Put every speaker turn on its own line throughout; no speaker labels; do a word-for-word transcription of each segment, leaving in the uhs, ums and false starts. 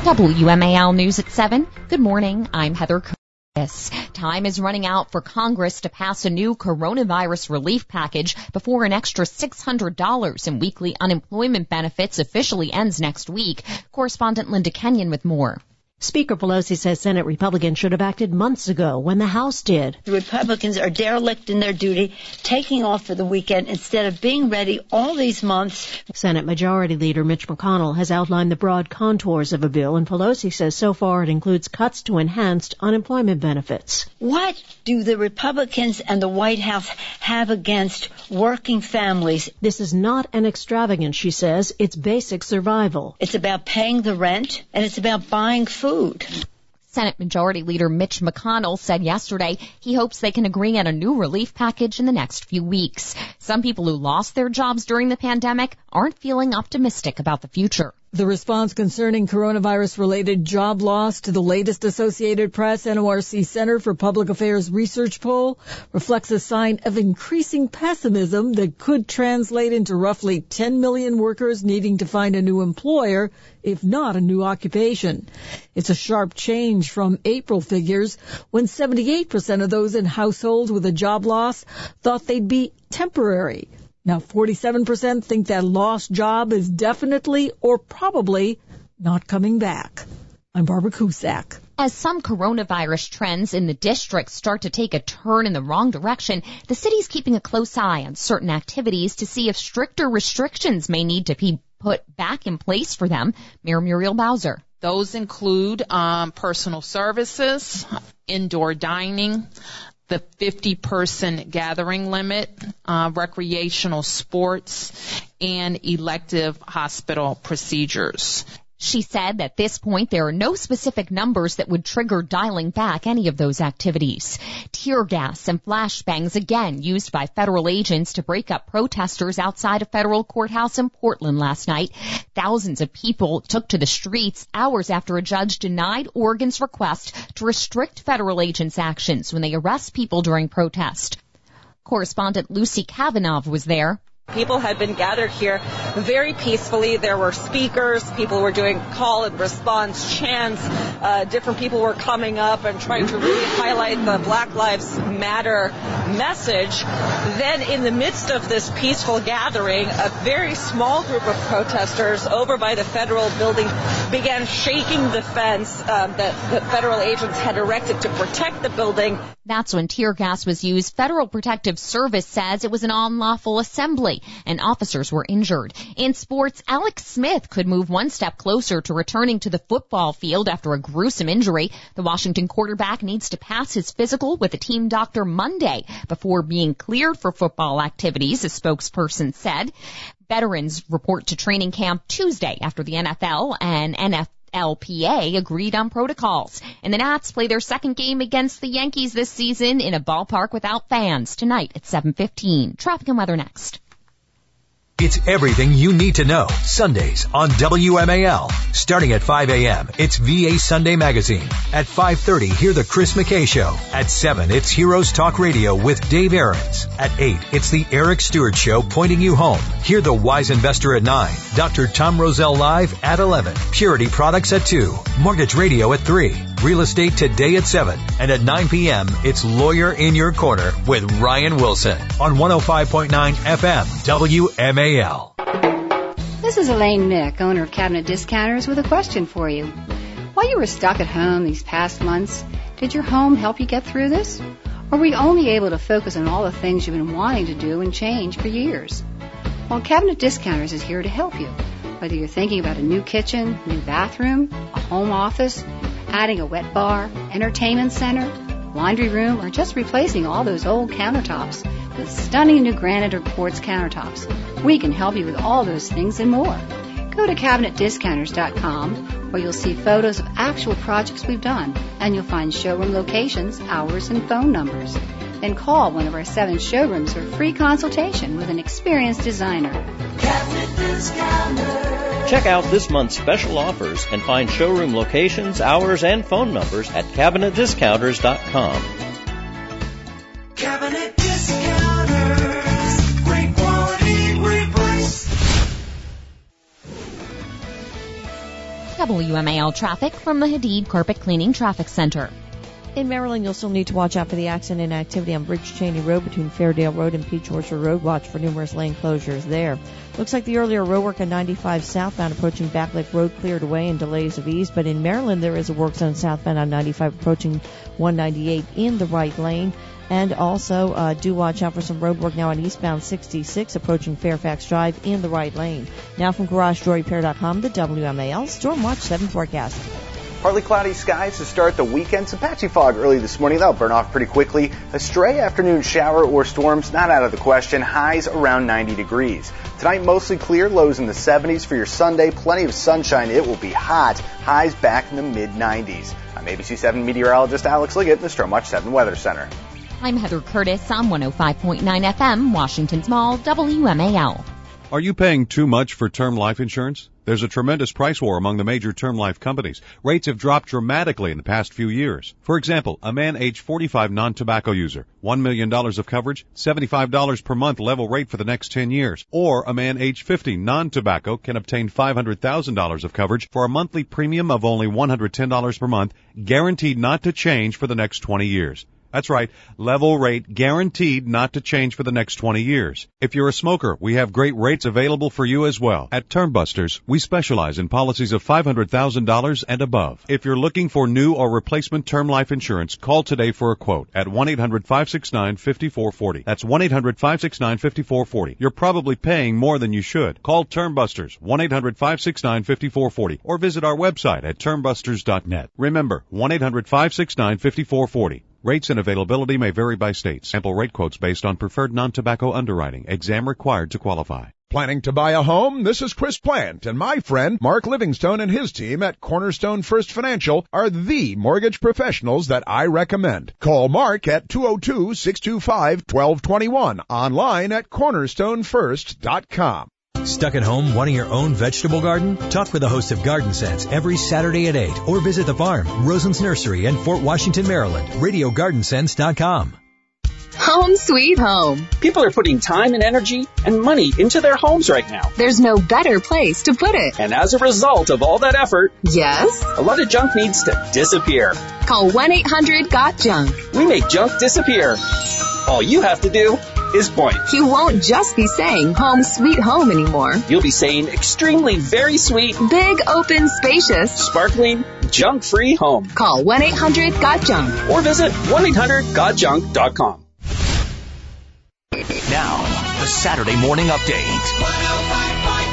W M A L News at seven. Good morning. I'm Heather Curtis. Time is running out for Congress to pass a new coronavirus relief package before an extra six hundred dollars in weekly unemployment benefits officially ends next week. Correspondent Linda Kenyon with more.
Speaker Pelosi says Senate Republicans should have acted months ago when the House did.
The Republicans are derelict in their duty, taking off for the weekend instead of being ready all these months.
Senate Majority Leader Mitch McConnell has outlined the broad contours of a bill, and Pelosi says so far it includes cuts to enhanced unemployment benefits.
What do the Republicans and the White House have against working families?
This is not an extravagance, she says. It's basic survival.
It's about paying the rent, and it's about buying food. Food.
Senate Majority Leader Mitch McConnell said yesterday he hopes they can agree on a new relief package in the next few weeks. Some people who lost their jobs during the pandemic aren't feeling optimistic about the future.
The response concerning coronavirus-related job loss to the latest Associated Press N O R C Center for Public Affairs research poll reflects a sign of increasing pessimism that could translate into roughly ten million workers needing to find a new employer, if not a new occupation. It's a sharp change from April figures when seventy-eight percent of those in households with a job loss thought they'd be temporary. Now, forty-seven percent think that lost job is definitely or probably not coming back. I'm Barbara Cusack.
As some coronavirus trends in the district start to take a turn in the wrong direction, the city's keeping a close eye on certain activities to see if stricter restrictions may need to be put back in place for them. Mayor Muriel Bowser.
Those include um, personal services, indoor dining, the fifty-person gathering limit, uh, recreational sports, and elective hospital procedures.
She said at this point there are no specific numbers that would trigger dialing back any of those activities. Tear gas and flashbangs again used by federal agents to break up protesters outside a federal courthouse in Portland last night. Thousands of people took to the streets hours after a judge denied Oregon's request to restrict federal agents' actions when they arrest people during protest. Correspondent Lucy Kavanaugh was there.
People had been gathered here very peacefully. There were speakers. People were doing call and response chants. Uh, different people were coming up and trying to really highlight the Black Lives Matter message. Then in the midst of this peaceful gathering, a very small group of protesters over by the federal building began shaking the fence um, that the federal agents had erected to protect the building.
That's when tear gas was used. Federal Protective Service says it was an unlawful assembly and officers were injured. In sports, Alex Smith could move one step closer to returning to the football field after a gruesome injury. The Washington quarterback needs to pass his physical with a team doctor Monday before being cleared for football activities, a spokesperson said. Veterans report to training camp Tuesday after the N F L and N F L P A agreed on protocols. And the Nats play their second game against the Yankees this season in a ballpark without fans tonight at seven fifteen. Traffic and weather next.
It's everything you need to know. Sundays on W M A L. Starting at five a.m., it's V A Sunday Magazine. At five thirty, hear the Chris McKay Show. At seven, it's Heroes Talk Radio with Dave Aarons. At eight, it's the Eric Stewart Show pointing you home. Hear the Wise Investor at nine. Doctor Tom Roselle Live at eleven. Purity Products at two. Mortgage Radio at three. Real Estate Today at seven. And at nine p.m., it's Lawyer in Your Corner with Ryan Wilson on one oh five point nine F M W M A L.
This is Elaine Mick, owner of Cabinet Discounters, with a question for you. While you were stuck at home these past months, did your home help you get through this? Or were you only able to focus on all the things you've been wanting to do and change for years? Well, Cabinet Discounters is here to help you. Whether you're thinking about a new kitchen, new bathroom, a home office, adding a wet bar, entertainment center, laundry room, or just replacing all those old countertops with stunning new granite or quartz countertops, we can help you with all those things and more. Go to cabinet discounters dot com where you'll see photos of actual projects we've done, and you'll find showroom locations, hours, and phone numbers. Then call one of our seven showrooms for a free consultation with an experienced designer.
Cabinet Discounters. Check out this month's special offers and find showroom locations, hours, and phone numbers at cabinet discounters dot com.
Cabinet Discounters. Great quality, great price.
W M A L traffic from the Hadid Carpet Cleaning Traffic Center.
In Maryland, you'll still need to watch out for the accident and activity on Bridge Cheney Road between Fairdale Road and Peach Orchard Road. Watch for numerous lane closures there. Looks like the earlier roadwork on ninety-five southbound approaching Back Lake Road cleared away and delays of ease. But in Maryland, there is a work zone southbound on ninety-five approaching one ninety-eight in the right lane. And also, uh, do watch out for some road work now on eastbound sixty-six approaching Fairfax Drive in the right lane. Now from Garage Door Repair dot com, the W M A L Storm Watch seven forecast.
Partly cloudy skies to start the weekend. Some patchy fog early this morning. That'll burn off pretty quickly. A stray afternoon shower or storms not out of the question. Highs around ninety degrees. Tonight mostly clear. Lows in the seventies for your Sunday. Plenty of sunshine. It will be hot. Highs back in the mid nineties. I'm A B C seven meteorologist Alex Liggett in the Storm Watch seven Weather Center.
I'm Heather Curtis on one oh five point nine F M, Washington's Mall, W M A L.
Are you paying too much for term life insurance? There's a tremendous price war among the major term life companies. Rates have dropped dramatically in the past few years. For example, a man age forty-five non-tobacco user, one million dollars of coverage, seventy-five dollars per month level rate for the next ten years. Or a man age fifty non-tobacco can obtain five hundred thousand dollars of coverage for a monthly premium of only one hundred ten dollars per month, guaranteed not to change for the next twenty years. That's right, level rate guaranteed not to change for the next twenty years. If you're a smoker, we have great rates available for you as well. At Term Busters, we specialize in policies of five hundred thousand dollars and above. If you're looking for new or replacement term life insurance, call today for a quote at one eight hundred five six nine five four four zero. That's one eight hundred five six nine five four four zero. You're probably paying more than you should. Call Term Busters, one eight hundred five six nine five four four zero, or visit our website at term busters dot net. Remember, one eight hundred five six nine five four four zero. Rates and availability may vary by state. Sample rate quotes based on preferred non-tobacco underwriting. Exam required to qualify.
Planning to buy a home? This is Chris Plant, and my friend Mark Livingstone and his team at Cornerstone First Financial are the mortgage professionals that I recommend. Call Mark at two oh two, six two five, one two two one, online at cornerstone first dot com.
Stuck at home wanting your own vegetable garden? Talk with the host of Garden Sense every Saturday at eight, or visit the farm, Rosen's Nursery in Fort Washington, Maryland. radio garden sense dot com.
Home sweet home.
People are putting time and energy and money into their homes right now.
There's no better place to put it.
And as a result of all that effort,
yes,
a lot of junk needs to disappear.
Call one eight hundred got junk.
We make junk disappear. All you have to do is point.
You won't just be saying home sweet home anymore.
You'll be saying extremely very sweet,
big, open, spacious,
sparkling, junk-free home.
Call one eight hundred got junk.
Or visit one eight hundred got junk dot com.
Now, the Saturday Morning Update.
one oh five point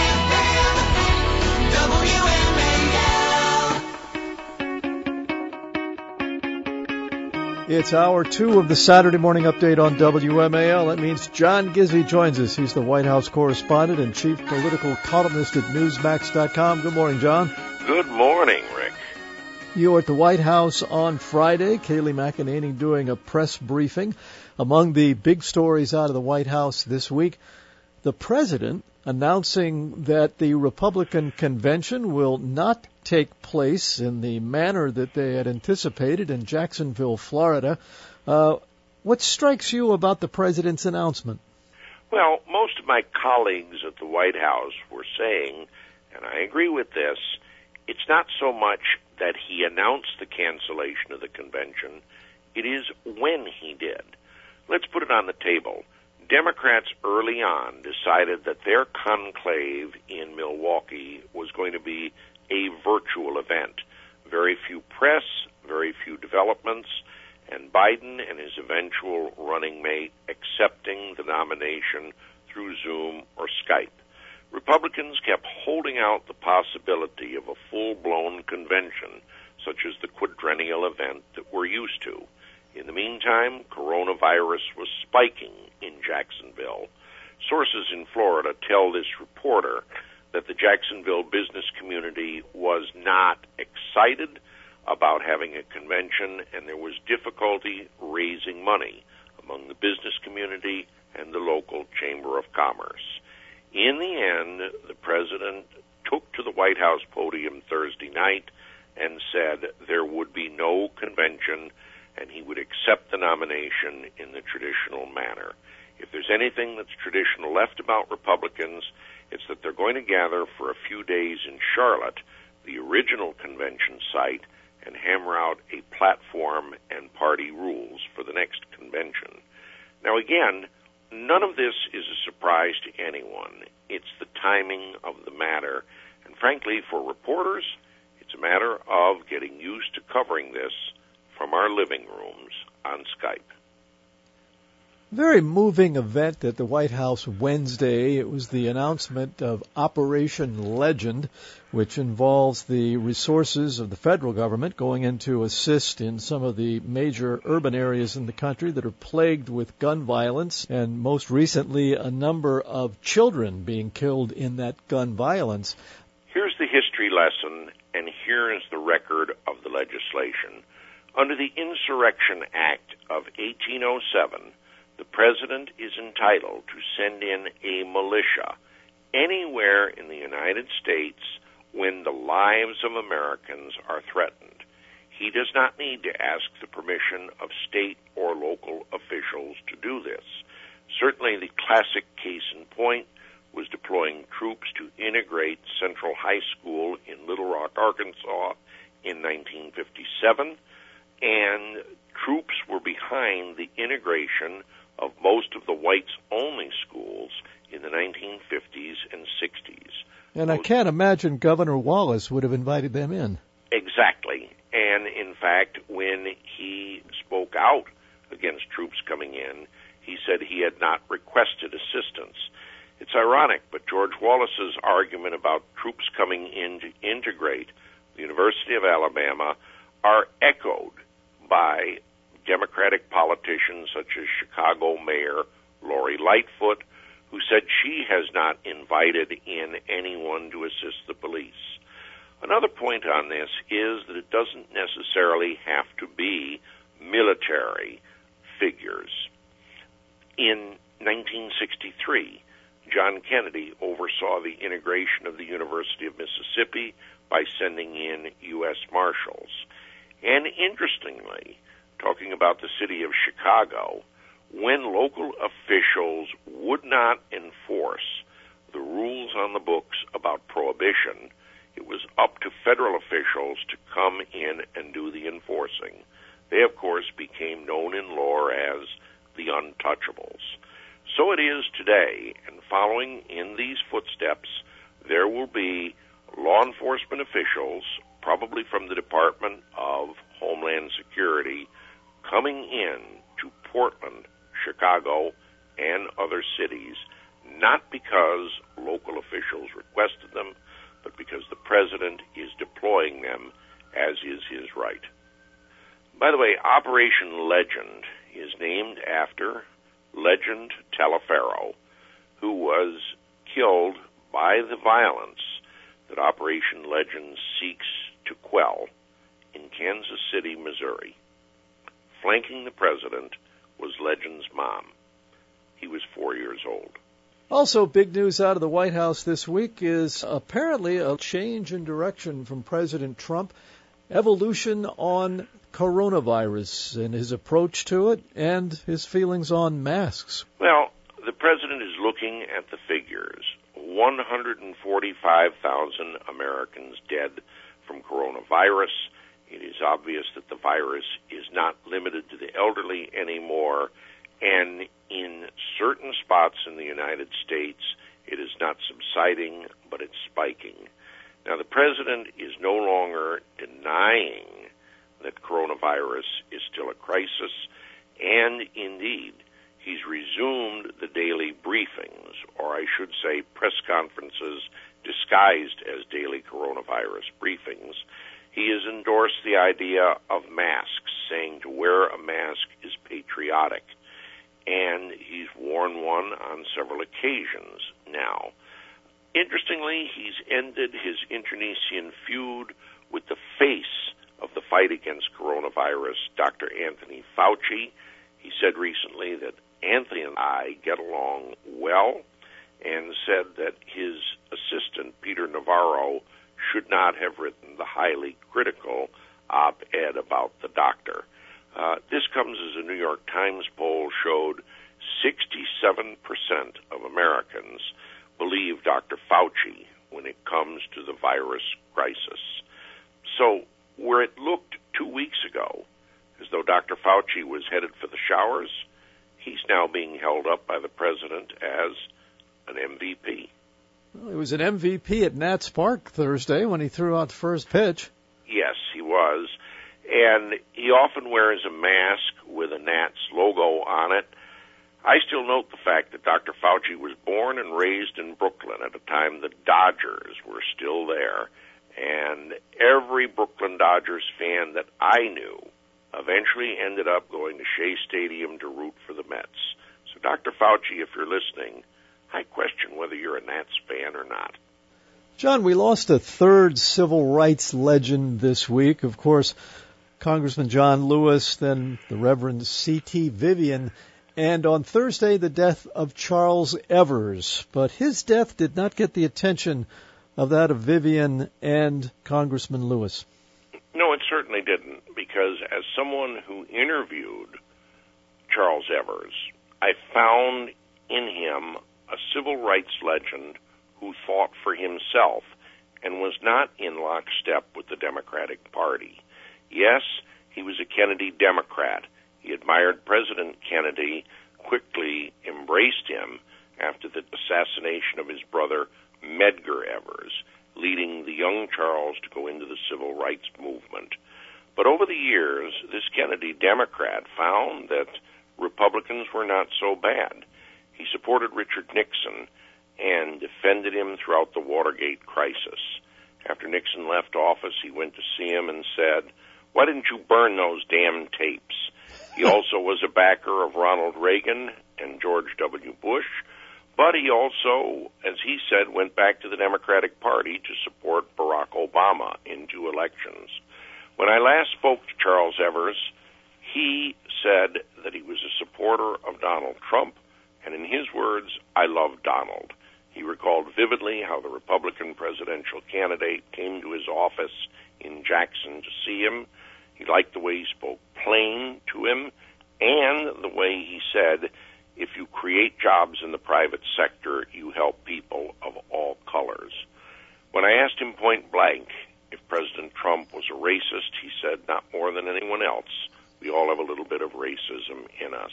nine F M, W M A L.
It's hour two of the Saturday Morning Update on W M A L. That means John Gizzi joins us. He's the White House correspondent and chief political columnist at Newsmax dot com. Good morning, John.
Good morning, Rick.
You were at the White House on Friday. Kayleigh McEnany doing a press briefing. Among the big stories out of the White House this week, the president announcing that the Republican convention will not take place in the manner that they had anticipated in Jacksonville, Florida. Uh, what strikes you about the president's announcement?
Well, most of my colleagues at the White House were saying, and I agree with this, it's not so much that he announced the cancellation of the convention, it is when he did. Let's put it on the table. Democrats early on decided that their conclave in Milwaukee was going to be a virtual event. Very few press, very few developments, and Biden and his eventual running mate accepting the nomination through Zoom or Skype. Republicans kept holding out the possibility of a full-blown convention, such as the quadrennial event that we're used to. In the meantime, coronavirus was spiking in Jacksonville. Sources in Florida tell this reporter that the Jacksonville business community was not excited about having a convention, and there was difficulty raising money among the business community and the local Chamber of Commerce. In the end, the president took to the White House podium Thursday night and said there would be no convention and he would accept the nomination in the traditional manner. If there's anything that's traditional left about Republicans, it's that they're going to gather for a few days in Charlotte the original convention site and hammer out a platform and party rules for the next convention. Now again, none of this is a surprise to anyone. It's the timing of the matter. And frankly, for reporters, it's a matter of getting used to covering this from our living rooms on Skype.
Very moving event at the White House Wednesday. It was the announcement of Operation Legend, which involves the resources of the federal government going in to assist in some of the major urban areas in the country that are plagued with gun violence, and most recently a number of children being killed in that gun violence.
Here's the history lesson, and here is the record of the legislation. Under the Insurrection Act of eighteen oh seven, the president is entitled to send in a militia anywhere in the United States when the lives of Americans are threatened. He does not need to ask the permission of state or local officials to do this. Certainly the classic case in point was deploying troops to integrate Central High School in Little Rock, Arkansas in nineteen fifty-seven, and troops were behind the integration of most of the whites-only schools in the nineteen fifties and sixties.
And I can't imagine Governor Wallace would have invited them in.
Exactly. And in fact, when he spoke out against troops coming in, he said he had not requested assistance. It's ironic, but George Wallace's argument about troops coming in to integrate the University of Alabama are echoed by Democratic politicians such as Chicago Mayor Lori Lightfoot, who said she has not invited in anyone to assist the police. Another point on this is that it doesn't necessarily have to be military figures. In nineteen sixty-three, John Kennedy oversaw the integration of the University of Mississippi by sending in U S Marshals. And interestingly, talking about the city of Chicago, when local officials would not enforce the rules on the books about prohibition, it was up to federal officials to come in and do the enforcing. They, of course, became known in lore as the Untouchables. So it is today, and following in these footsteps, there will be law enforcement officials, probably from the Department of Homeland Security, coming in to Portland, Chicago, and other cities, not because local officials requested them, but because the president is deploying them, as is his right. By the way, Operation Legend is named after Legend Taliaferro, who was killed by the violence that Operation Legend seeks to quell in Kansas City, Missouri. Flanking the president was Legend's mom. He was four years old.
Also, big news out of the White House this week is apparently a change in direction from President Trump, evolution on coronavirus and his approach to it, and his feelings on masks.
Well, the president is looking at the figures. one hundred forty-five thousand Americans dead from coronavirus. It is obvious that the virus is not limited to the elderly anymore, and in certain spots in the United States, it is not subsiding, but it's spiking. Now, the president is no longer denying that coronavirus is still a crisis, and indeed, he's resumed the daily briefings, or I should say press conferences disguised as daily coronavirus briefings. He has endorsed the idea of masks, saying to wear a mask is patriotic, and he's worn one on several occasions now. Interestingly, he's ended his internecine feud with the face of the fight against coronavirus, Doctor Anthony Fauci. He said recently that Anthony and I get along well, and said that his assistant, Peter Navarro, should not have written the highly critical op-ed about the doctor. Uh, this comes as a New York Times poll showed sixty-seven percent of Americans believe Doctor Fauci when when it comes to the virus crisis. So where it looked two weeks ago as though Doctor Fauci was headed for the showers, he's now being held up by the president as an M V P.
Well, he was an M V P at Nats Park Thursday when he threw out the first pitch.
Yes, he was. And he often wears a mask with a Nats logo on it. I still note the fact that Doctor Fauci was born and raised in Brooklyn at a time the Dodgers were still there. And every Brooklyn Dodgers fan that I knew eventually ended up going to Shea Stadium to root for the Mets. So, Doctor Fauci, if you're listening, I question whether you're a Nats fan or not.
John, we lost a third civil rights legend this week. Of course, Congressman John Lewis, then the Reverend C T Vivian, and on Thursday, the death of Charles Evers. But his death did not get the attention of that of Vivian and Congressman Lewis.
No, it certainly didn't, because as someone who interviewed Charles Evers, I found in him a civil rights legend who fought for himself and was not in lockstep with the Democratic Party. Yes, he was a Kennedy Democrat. He admired President Kennedy, quickly embraced him after the assassination of his brother Medgar Evers, leading the young Charles to go into the civil rights movement. But over the years, this Kennedy Democrat found that Republicans were not so bad. He supported Richard Nixon and defended him throughout the Watergate crisis. After Nixon left office, he went to see him and said, "Why didn't you burn those damn tapes?" He also was a backer of Ronald Reagan and George W. Bush, but he also, as he said, went back to the Democratic Party to support Barack Obama in two elections. When I last spoke to Charles Evers, he said that he was a supporter of Donald Trump, and in his words, "I love Donald." He recalled vividly how the Republican presidential candidate came to his office in Jackson to see him. He liked the way he spoke plain to him, and the way he said, if you create jobs in the private sector, you help people of all colors. When I asked him point blank if President Trump was a racist, he said, not more than anyone else. We all have a little bit of racism in us.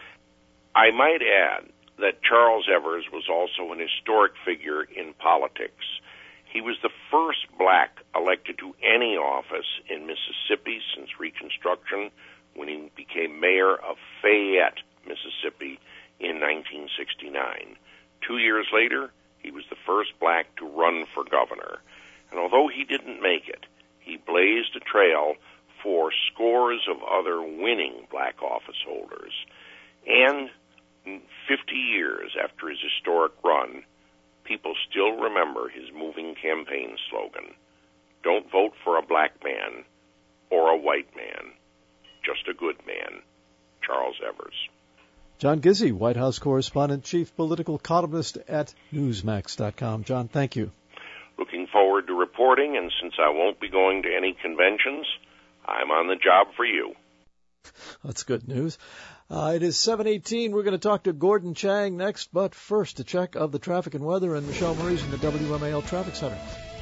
I might add that Charles Evers was also an historic figure in politics. He was the first black elected to any office in Mississippi since Reconstruction, when he became mayor of Fayette, Mississippi, in nineteen sixty-nine. Two years later, he was the first black to run for governor. And although he didn't make it, he blazed a trail for scores of other winning black office holders. And fifty years after his historic run, people still remember his moving campaign slogan, "Don't vote for a black man or a white man, just a good man, Charles Evers."
John Gizzi, White House correspondent, chief political columnist at Newsmax dot com. John, thank you.
Looking forward to reporting, and since I won't be going to any conventions, I'm on the job for you.
That's good news. Uh, it is seven eighteen. We're going to talk to Gordon Chang next, but first, a check of the traffic and weather, and Michelle Maurice in the W M A L Traffic Center.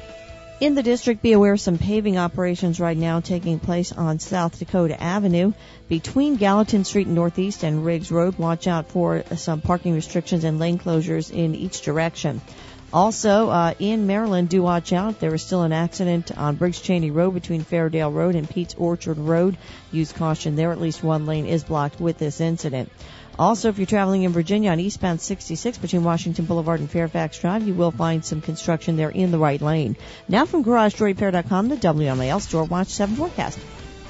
In the district, be aware of some paving operations right now taking place on South Dakota Avenue. Between Gallatin Street Northeast and Riggs Road, watch out for some parking restrictions and lane closures in each direction. Also, uh, in Maryland, do watch out. There is still an accident on Briggs Cheney Road between Fairdale Road and Pete's Orchard Road. Use caution there. At least one lane is blocked with this incident. Also, if you're traveling in Virginia on eastbound sixty-six between Washington Boulevard and Fairfax Drive, you will find some construction there in the right lane. Now from Garage Door Repair dot com, the W M A L Store Watch seven forecast.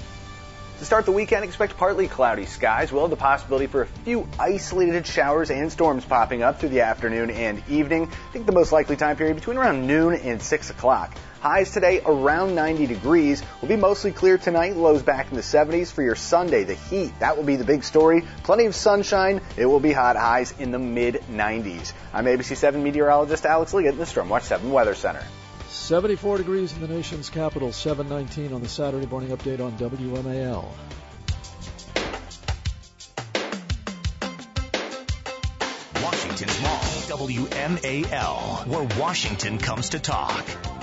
To start the weekend, expect partly cloudy skies. We'll have the possibility for a few isolated showers and storms popping up through the afternoon and evening. I think the most likely time period between around noon and six o'clock. Highs today around ninety degrees. Will be mostly clear tonight. Lows back in the seventies for your Sunday. The heat, that will be the big story. Plenty of sunshine. It will be hot. Highs in the mid nineties. I'm A B C seven meteorologist Alex Liggett in the Stormwatch seven Weather Center.
seventy-four degrees in the nation's capital, seven nineteen on the Saturday morning update on W M A L.
Washington's Mall. W M A L, where Washington comes to talk.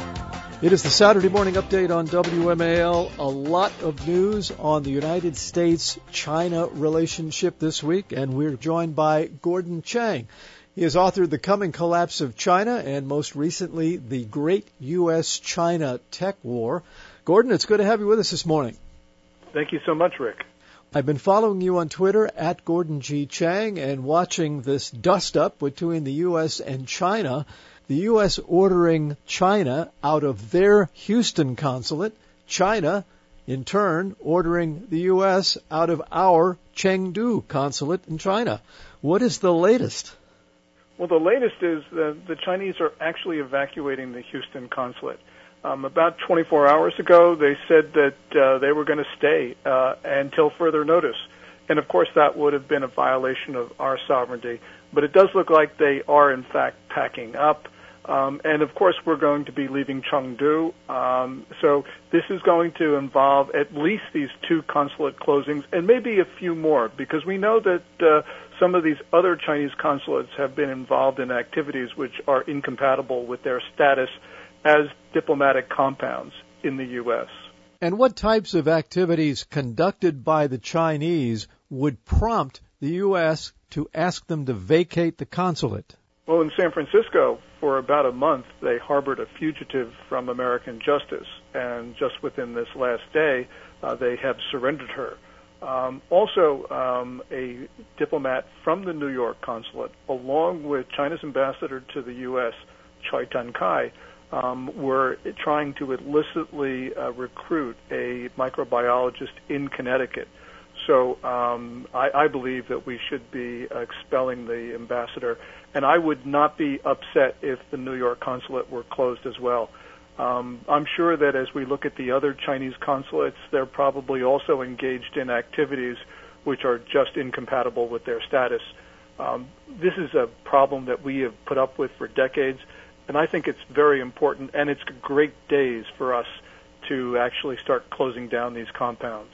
It is the Saturday morning update on W M A L. A lot of news on the United States-China relationship this week, and we're joined by Gordon Chang. He has authored The Coming Collapse of China and most recently, The Great U S China Tech War. Gordon, it's good to have you with us this morning.
Thank you so much, Rick.
I've been following you on Twitter at Gordon G. Chang and watching this dust-up between the U S and China. The U S ordering China out of their Houston consulate, China, in turn, ordering the U S out of our Chengdu consulate in China. What is the latest?
Well, the latest is that the Chinese are actually evacuating the Houston consulate. Um, about twenty-four hours ago, they said that uh, they were going to stay uh, until further notice. And, of course, that would have been a violation of our sovereignty. But it does look like they are, in fact, packing up. Um, and, of course, we're going to be leaving Chengdu. Um, so this is going to involve at least these two consulate closings and maybe a few more, because we know that uh, some of these other Chinese consulates have been involved in activities which are incompatible with their status as diplomatic compounds in the U S.
And what types of activities conducted by the Chinese would prompt the U S to ask them to vacate the consulate?
Well, in San Francisco, for about a month, they harbored a fugitive from American justice, and just within this last day, uh, they have surrendered her. Um, also, um, a diplomat from the New York consulate, along with China's ambassador to the U S, Choi Tan-kai, um, were trying to illicitly uh, recruit a microbiologist in Connecticut. So um, I, I believe that we should be expelling the ambassador, and I would not be upset if the New York consulate were closed as well. Um, I'm sure that as we look at the other Chinese consulates, they're probably also engaged in activities which are just incompatible with their status. Um, this is a problem that we have put up with for decades, and I think it's very important, and it's great days for us to actually start closing down these compounds.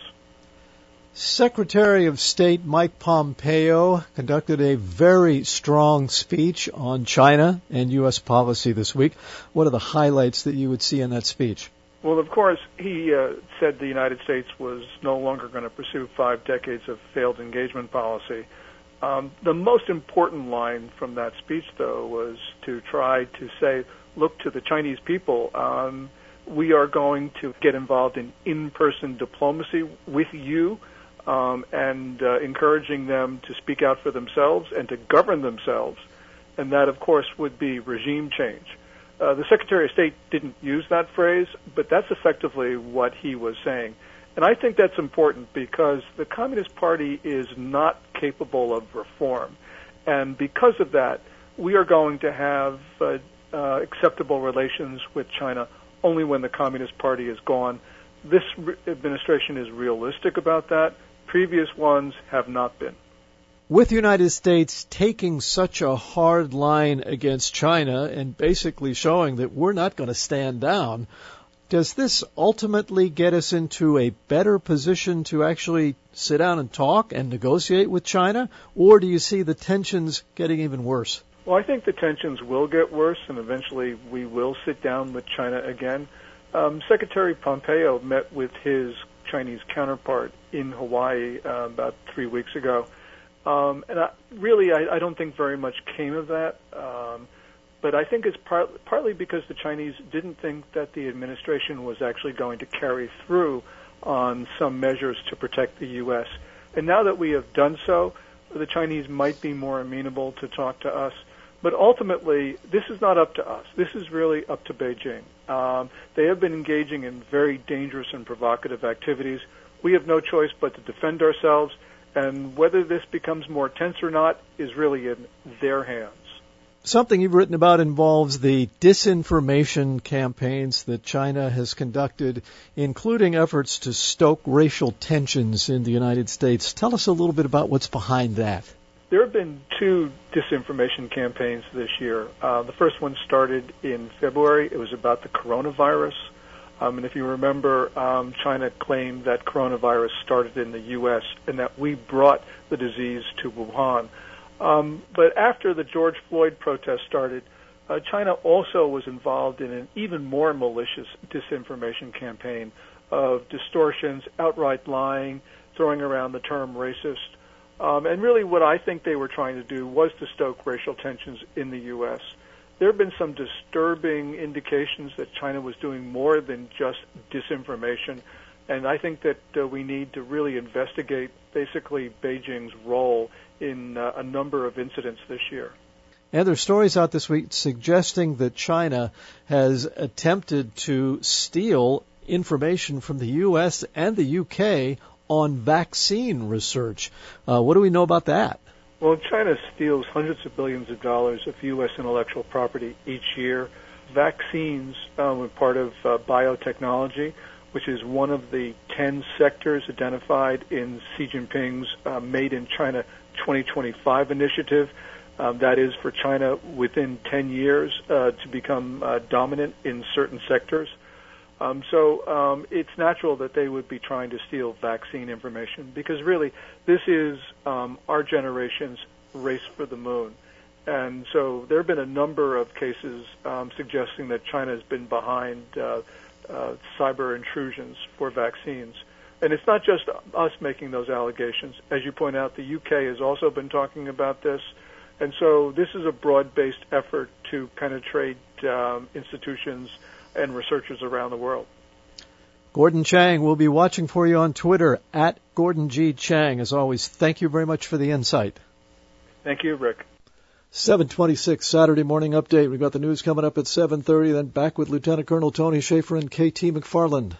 Secretary of State Mike Pompeo conducted a very strong speech on China and U S policy this week. What are the highlights that you would see in that speech?
Well, of course, he uh, said the United States was no longer going to pursue five decades of failed engagement policy. Um, the most important line from that speech, though, was to try to say, look to the Chinese people. Um, we are going to get involved in in-person diplomacy with you. Um, and uh, encouraging them to speak out for themselves and to govern themselves. And that, of course, would be regime change. Uh, the Secretary of State didn't use that phrase, but that's effectively what he was saying. And I think that's important because the Communist Party is not capable of reform. And because of that, we are going to have uh, uh, acceptable relations with China only when the Communist Party is gone. This re- administration is realistic about that. Previous ones have not been.
With the United States taking such a hard line against China and basically showing that we're not going to stand down, does this ultimately get us into a better position to actually sit down and talk and negotiate with China, or do you see the tensions getting even worse?
Well, I think the tensions will get worse, and eventually we will sit down with China again. Um, Secretary Pompeo met with his Chinese counterpart in Hawaii uh, about three weeks ago. Um, and I, really, I, I don't think very much came of that. Um, but I think it's part, partly because the Chinese didn't think that the administration was actually going to carry through on some measures to protect the U S. And now that we have done so, the Chinese might be more amenable to talk to us. But ultimately, this is not up to us. This is really up to Beijing. Um, they have been engaging in very dangerous and provocative activities. We have no choice but to defend ourselves, and whether this becomes more tense or not is really in their hands.
Something you've written about involves the disinformation campaigns that China has conducted, including efforts to stoke racial tensions in the United States. Tell us a little bit about what's behind that.
There have been two disinformation campaigns this year. Uh, the first one started in February. It was about the coronavirus. Um, and if you remember, um, China claimed that coronavirus started in the U S and that we brought the disease to Wuhan. Um, but after the George Floyd protest started, uh, China also was involved in an even more malicious disinformation campaign of distortions, outright lying, throwing around the term racist. Um, and really what I think they were trying to do was to stoke racial tensions in the U S. There have been some disturbing indications that China was doing more than just disinformation. And I think that uh, we need to really investigate basically Beijing's role in uh, a number of incidents this year.
And there are stories out this week suggesting that China has attempted to steal information from the U S and the U K on vaccine research. Uh, what do we know about that?
Well, China steals hundreds of billions of dollars of U S intellectual property each year. Vaccines um, are part of uh, biotechnology, which is one of the ten sectors identified in Xi Jinping's uh, Made in China twenty twenty-five initiative. Um, that is for China within ten years uh, to become uh, dominant in certain sectors. Um, so um, it's natural that they would be trying to steal vaccine information because really this is um, our generation's race for the moon. And so there have been a number of cases um, suggesting that China has been behind uh, uh, cyber intrusions for vaccines. And it's not just us making those allegations. As you point out, the U K has also been talking about this. And so this is a broad-based effort to penetrate um, institutions and researchers around the world.
Gordon Chang will be watching for you on Twitter, at Gordon G. Chang. As always, thank you very much for the insight.
Thank you, Rick.
seven twenty-six Saturday morning update. We've got the news coming up at seven thirty, then back with Lieutenant Colonel Tony Schaefer and K T McFarland.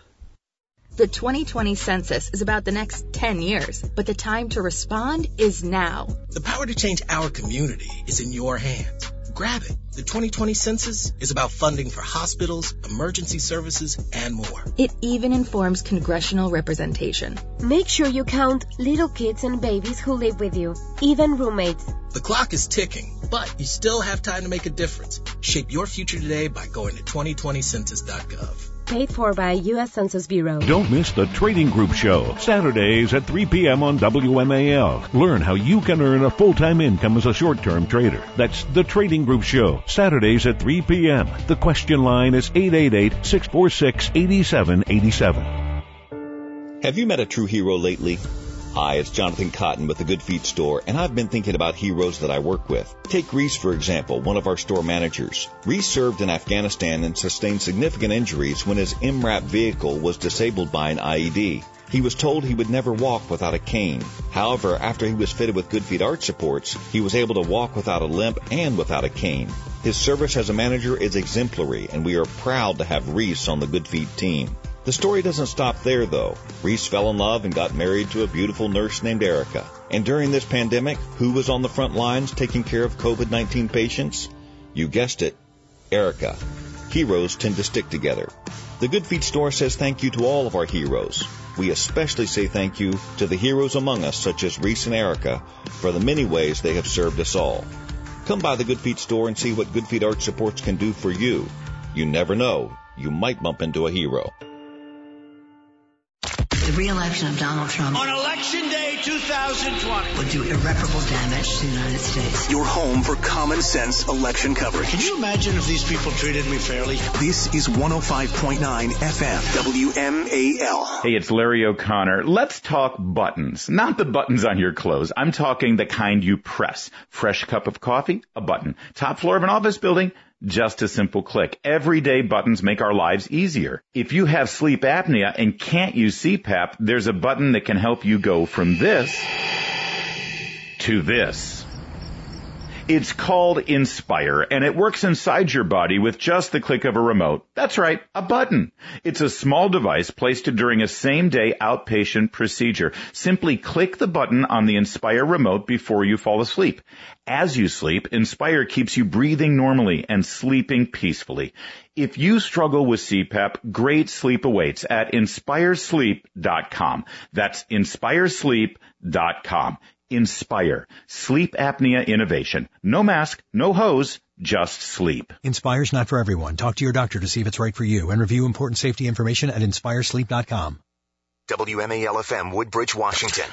The twenty twenty census is about the next ten years, but the time to respond is now.
The power to change our community is in your hands. Grab it. The twenty twenty census is about funding for hospitals, emergency services, and more.
It even informs congressional representation.
Make sure you count little kids and babies who live with you, even roommates.
The clock is ticking, but you still have time to make a difference. Shape your future today by going to twenty twenty census dot gov.
Paid for by U S Census Bureau.
Don't miss the Trading Group Show, Saturdays at three p.m. on W M A L. Learn how you can earn a full-time income as a short-term trader. That's the Trading Group Show, Saturdays at three p.m. The question line is eight eight eight, six four six, eight seven eight seven.
Have you met a true hero lately? Hi, it's Jonathan Cotton with the Good Feet store, and I've been thinking about heroes that I work with. Take Reese, for example, one of our store managers. Reese served in Afghanistan and sustained significant injuries when his M RAP vehicle was disabled by an I E D. He was told he would never walk without a cane. However, after he was fitted with Good Feet arch supports, he was able to walk without a limp and without a cane. His service as a manager is exemplary, and we are proud to have Reese on the Good Feet team. The story doesn't stop there, though. Reese fell in love and got married to a beautiful nurse named Erica. And during this pandemic, who was on the front lines taking care of COVID nineteen patients? You guessed it, Erica. Heroes tend to stick together. The Good Feet store says thank you to all of our heroes. We especially say thank you to the heroes among us, such as Reese and Erica, for the many ways they have served us all. Come by the Good Feet store and see what Good Feet arch supports can do for you. You never know. You might bump into a hero.
The re-election of Donald Trump
on Election Day two thousand twenty
would do irreparable damage to the United States.
Your home for common sense election coverage.
Can you imagine if these people treated me fairly?
This is one oh five point nine F M, W M A L.
Hey, it's Larry O'Connor. Let's talk buttons. Not the buttons on your clothes. I'm talking the kind you press. Fresh cup of coffee? A button. Top floor of an office building? Just a simple click. Everyday buttons make our lives easier. If you have sleep apnea and can't use C PAP, there's a button that can help you go from this to this. It's called Inspire, and it works inside your body with just the click of a remote. That's right, a button. It's a small device placed during a same-day outpatient procedure. Simply click the button on the Inspire remote before you fall asleep. As you sleep, Inspire keeps you breathing normally and sleeping peacefully. If you struggle with C PAP, great sleep awaits at inspire sleep dot com. That's inspire sleep dot com. Inspire. Sleep apnea innovation. No mask, no hose, just sleep.
Inspire's not for everyone. Talk to your doctor to see if it's right for you and review important safety information at inspire sleep dot com.
W M A L F M Woodbridge, Washington.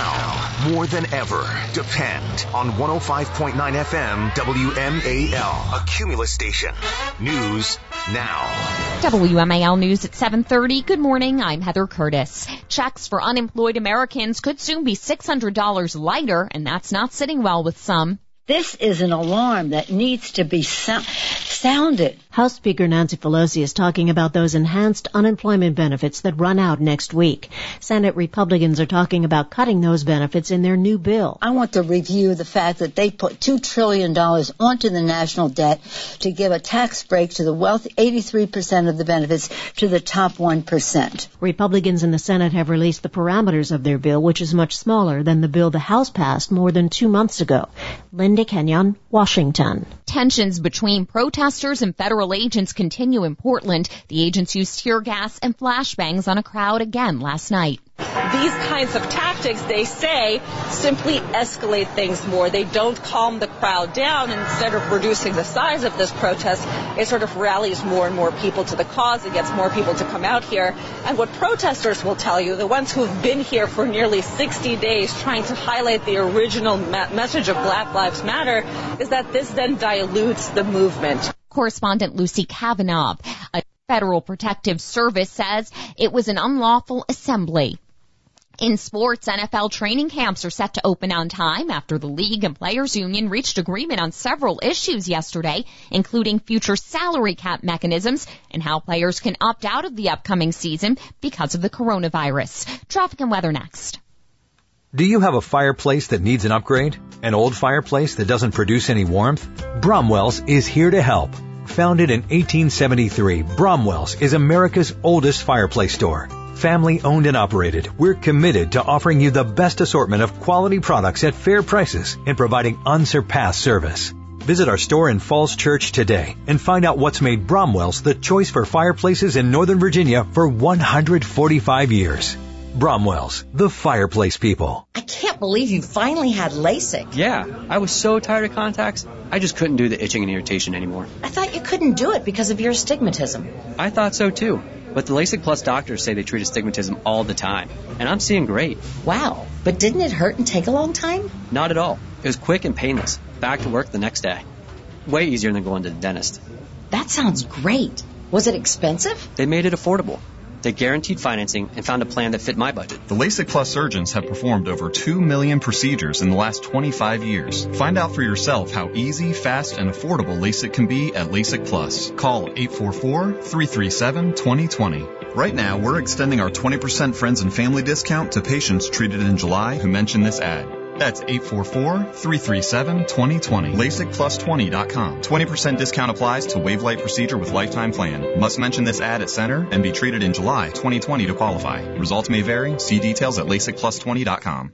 Now, more than ever, depend on one oh five point nine F M W M A L, a Cumulus station. News now.
W M A L News at seven thirty. Good morning. I'm Heather Curtis. Checks for unemployed Americans could soon be six hundred dollars lighter, and that's not sitting well with some.
This is an alarm that needs to be so- sounded.
House Speaker Nancy Pelosi is talking about those enhanced unemployment benefits that run out next week. Senate Republicans are talking about cutting those benefits in their new bill.
I want to review the fact that they put two trillion dollars onto the national debt to give a tax break to the wealthy, eighty-three percent of the benefits to the top one percent.
Republicans in the Senate have released the parameters of their bill, which is much smaller than the bill the House passed more than two months ago. Linda Kenyon, Washington.
Tensions between protesters and federal agents continue in Portland. The agents used tear gas and flashbangs on a crowd again last night.
These kinds of tactics, they say, simply escalate things more. They don't calm the crowd down. Instead of reducing the size of this protest, it sort of rallies more and more people to the cause. It gets more people to come out here. And what protesters will tell you, the ones who've been here for nearly sixty days trying to highlight the original me- message of Black Lives Matter, is that this then dilutes the movement.
Correspondent Lucy Kavanaugh. A Federal Protective Service says it was an unlawful assembly. In sports, N F L training camps are set to open on time after the league and players union reached agreement on several issues yesterday, including future salary cap mechanisms and how players can opt out of the upcoming season because of the coronavirus. Traffic and weather next.
Do you have a fireplace that needs an upgrade? An old fireplace that doesn't produce any warmth? Bromwell's is here to help. Founded in eighteen seventy-three, Bromwell's is America's oldest fireplace store. Family owned and operated, we're committed to offering you the best assortment of quality products at fair prices and providing unsurpassed service. Visit our store in Falls Church today and find out what's made Bromwell's the choice for fireplaces in Northern Virginia for one hundred forty-five years. Bromwell's, the fireplace people.
I can't believe you finally had LASIK.
Yeah, I was so tired of contacts, I just couldn't do the itching and irritation anymore.
I thought you couldn't do it because of your astigmatism.
I thought so too, but the LASIK Plus doctors say they treat astigmatism all the time, and I'm seeing great.
Wow, but didn't it hurt and take a long time?
Not at all. It was quick and painless. Back to work the next day. Way easier than going to the dentist.
That sounds great. Was it expensive?
They made it affordable. They guaranteed financing and found a plan that fit my budget.
The LASIK Plus surgeons have performed over two million procedures in the last twenty-five years. Find out for yourself how easy, fast, and affordable LASIK can be at LASIK Plus. Call eight four four, three three seven, two zero two zero. Right now, we're extending our twenty percent friends and family discount to patients treated in July who mention this ad. That's eight four four, three three seven, two zero two zero. LASIK plus twenty dot com. twenty percent discount applies to Wavelight procedure with lifetime plan. Must mention this ad at center and be treated in July twenty twenty to qualify. Results may vary. See details at LASIK plus twenty dot com.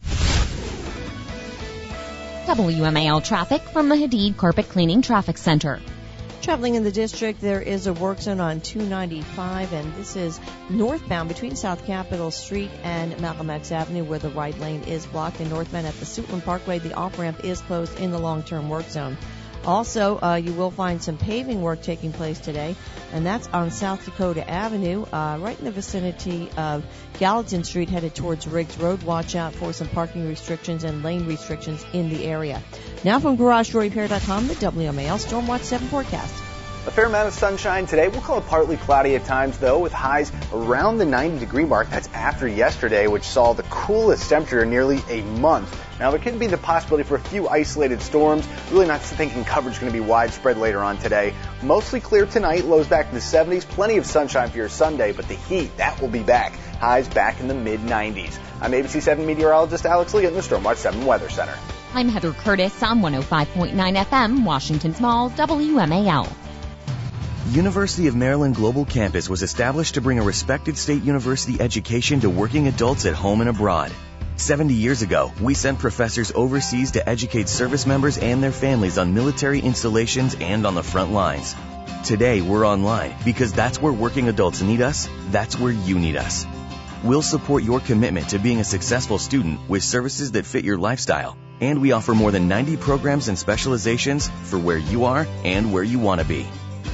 W M A L traffic from the Hadid Carpet Cleaning Traffic Center.
Traveling in the district, there is a work zone on two ninety-five, and this is northbound between South Capitol Street and Malcolm X Avenue, where the right lane is blocked. And northbound at the Suitland Parkway, the off-ramp is closed in the long-term work zone. Also, uh, you will find some paving work taking place today, and that's on South Dakota Avenue, uh, right in the vicinity of Gallatin Street, headed towards Riggs Road. Watch out for some parking restrictions and lane restrictions in the area. Now from Garage Door Repair dot com, the W M A L Stormwatch seven forecast.
A fair amount of sunshine today. We'll call it partly cloudy at times, though, with highs around the ninety degree mark. That's after yesterday, which saw the coolest temperature in nearly a month. Now, there could be the possibility for a few isolated storms. Really not thinking coverage is going to be widespread later on today. Mostly clear tonight. Lows back to the seventies. Plenty of sunshine for your Sunday, but the heat, that will be back. Highs back in the mid nineties. I'm A B C seven meteorologist Alex Lee in the Stormwatch seven Weather Center.
I'm Heather Curtis on one oh five point nine F M, Washington's Mall, W M A L.
University of Maryland Global Campus was established to bring a respected state university education to working adults at home and abroad. seventy years ago, we sent professors overseas to educate service members and their families on military installations and on the front lines. Today, we're online because that's where working adults need us. That's where you need us. We'll support your commitment to being a successful student with services that fit your lifestyle. And we offer more than ninety programs and specializations for where you are and where you want to be.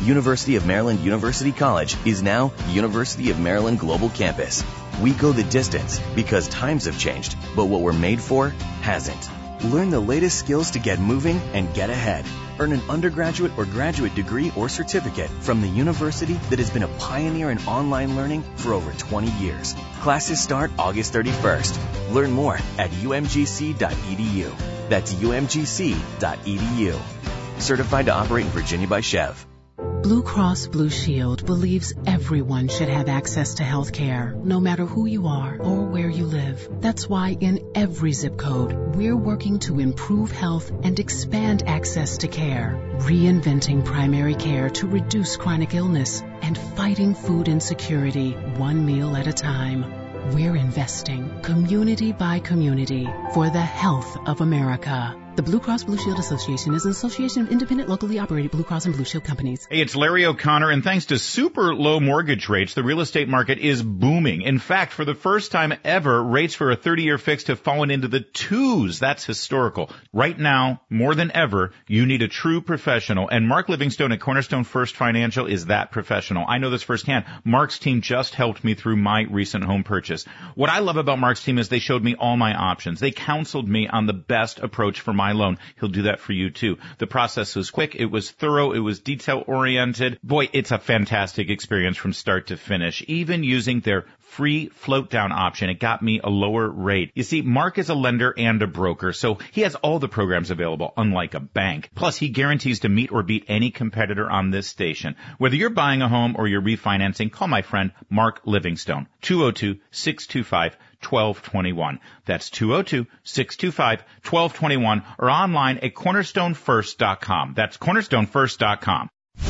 University of Maryland University College is now University of Maryland Global Campus. We go the distance because times have changed, but what we're made for hasn't. Learn the latest skills to get moving and get ahead. Earn an undergraduate or graduate degree or certificate from the university that has been a pioneer in online learning for over twenty years. Classes start August thirty-first. Learn more at u m g c dot e d u. That's u m g c dot e d u. Certified to operate in Virginia by Chev.
Blue Cross Blue Shield believes everyone should have access to health care, no matter who you are or where you live. That's why in every zip code, we're working to improve health and expand access to care, reinventing primary care to reduce chronic illness, and fighting food insecurity one meal at a time. We're investing community by community for the health of America. The Blue Cross Blue Shield Association is an association of independent, locally operated Blue Cross and Blue Shield companies.
Hey, it's Larry O'Connor, and thanks to super low mortgage rates, the real estate market is booming. In fact, for the first time ever, rates for a thirty-year fixed have fallen into the twos. That's historical. Right now, more than ever, you need a true professional, and Mark Livingstone at Cornerstone First Financial is that professional. I know this firsthand. Mark's team just helped me through my recent home purchase. What I love about Mark's team is they showed me all my options. They counseled me on the best approach for my loan. He'll do that for you too. The process was quick. It was thorough. It was detail oriented. Boy, it's a fantastic experience from start to finish. Even using their free float down option, it got me a lower rate. You see, Mark is a lender and a broker, so he has all the programs available, unlike a bank. Plus, he guarantees to meet or beat any competitor on this station. Whether you're buying a home or you're refinancing, call my friend Mark Livingstone, two oh two, six two five, one two two one. That's two oh two, six two five, one two two one, or online at cornerstone first dot com. That's cornerstone first dot com.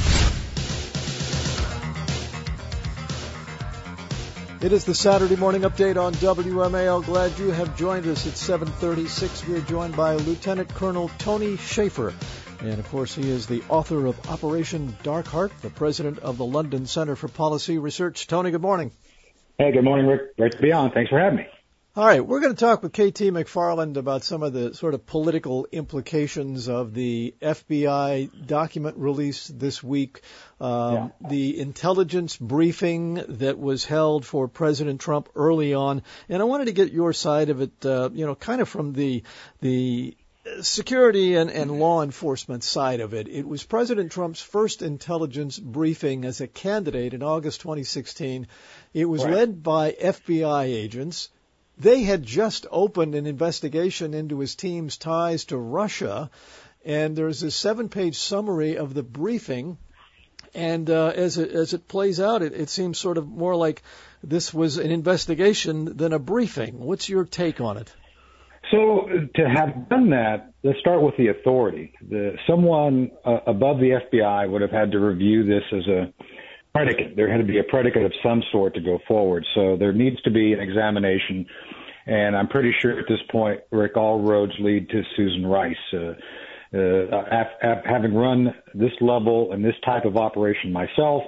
It is the Saturday morning update on W M A L. Glad you have joined us at seven thirty-six. We are joined by Lieutenant Colonel Tony Shaffer. And, of course, he is the author of Operation Dark Heart, the president of the London Center for Policy Research. Tony, good morning.
Hey, good morning, Rick. Great to be on. Thanks for having me.
All right, we're going to talk with K T McFarland about some of the sort of political implications of the F B I document released this week, um, yeah. the intelligence briefing that was held for President Trump early on, and I wanted to get your side of it, uh, you know, kind of from the the security and, and law enforcement side of it. It was President Trump's first intelligence briefing as a candidate in August twenty sixteen. It was right. led by F B I agents. They had just opened an investigation into his team's ties to Russia, and there's a seven-page summary of the briefing. And uh, as it as it plays out, it, it seems sort of more like this was an investigation than a briefing. What's your take on it?
So to have done that, let's start with the authority. The, someone uh, above the F B I would have had to review this as a predicate. There had to be a predicate of some sort to go forward. So there needs to be an examination. And I'm pretty sure at this point, Rick, all roads lead to Susan Rice. Uh, uh, af, af, having run this level and this type of operation myself,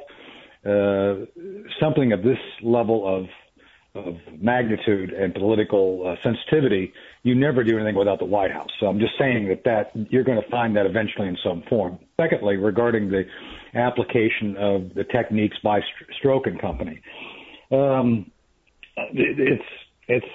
uh, something of this level of of magnitude and political uh, sensitivity, you never do anything without the White House. So I'm just saying that, that you're going to find that eventually in some form. Secondly, regarding the application of the techniques by Strzok and Company, um, it's it's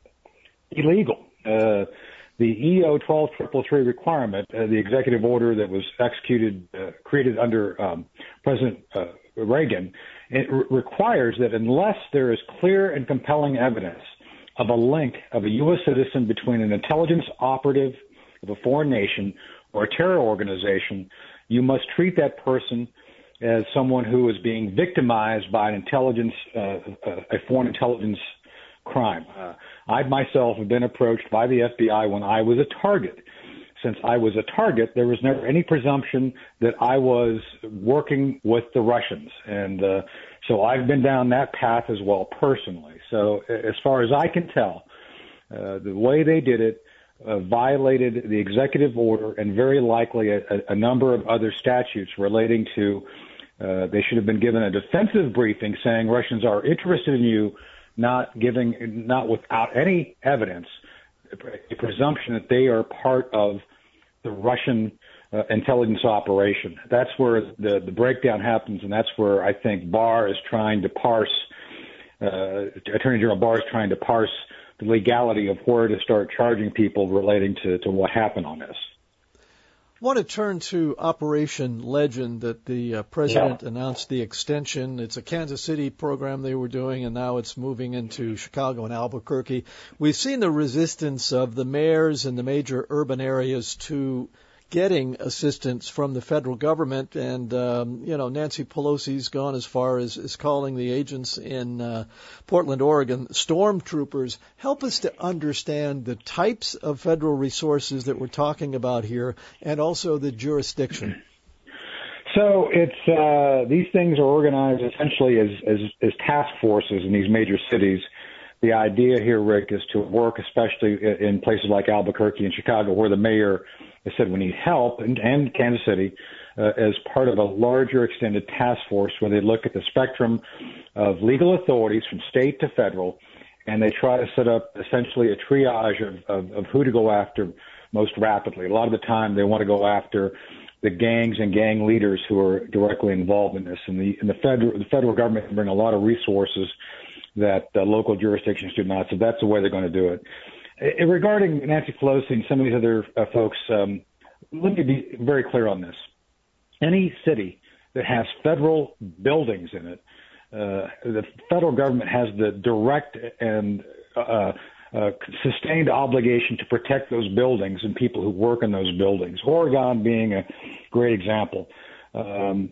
illegal. Uh, the E O twelve three three three requirement, uh, the executive order that was executed, uh, created under um, President uh, Reagan, it re- requires that unless there is clear and compelling evidence of a link of a U S citizen between an intelligence operative of a foreign nation or a terror organization, you must treat that person as someone who is being victimized by an intelligence, uh, a foreign intelligence crime. Uh, I myself have been approached by the F B I when I was a target. Since I was a target, there was never any presumption that I was working with the Russians. And uh, so I've been down that path as well personally. So as far as I can tell, uh, the way they did it uh, violated the executive order and very likely a, a number of other statutes relating to uh, they should have been given a defensive briefing saying Russians are interested in you, not giving, not without any evidence, a presumption that they are part of the Russian uh, intelligence operation. That's where the, the breakdown happens, and that's where I think Barr is trying to parse, uh, Attorney General Barr is trying to parse the legality of where to start charging people relating to, to what happened on this.
I want to turn to Operation Legend that the uh, president
yeah.
announced the extension. It's a Kansas City program they were doing, and now it's moving into Chicago and Albuquerque. We've seen the resistance of the mayors in the major urban areas to getting assistance from the federal government, and um, you know, Nancy Pelosi's gone as far as, as calling the agents in uh, Portland, Oregon, stormtroopers. Help us to understand the types of federal resources that we're talking about here, and also the jurisdiction.
So it's uh, these things are organized essentially as, as as task forces in these major cities. The idea here, Rick, is to work, especially in places like Albuquerque and Chicago, where the mayor has said we need help, and, and Kansas City, uh, as part of a larger extended task force where they look at the spectrum of legal authorities from state to federal, and they try to set up essentially a triage of, of, of who to go after most rapidly. A lot of the time they want to go after the gangs and gang leaders who are directly involved in this. And the, and the, federal, the federal government can bring a lot of resources that uh, local jurisdictions do not. So that's the way they're going to do it. Uh, regarding Nancy Pelosi and some of these other uh, folks, um, let me be very clear on this. Any city that has federal buildings in it, uh, the federal government has the direct and uh, uh, sustained obligation to protect those buildings and people who work in those buildings. Oregon being a great example. Um,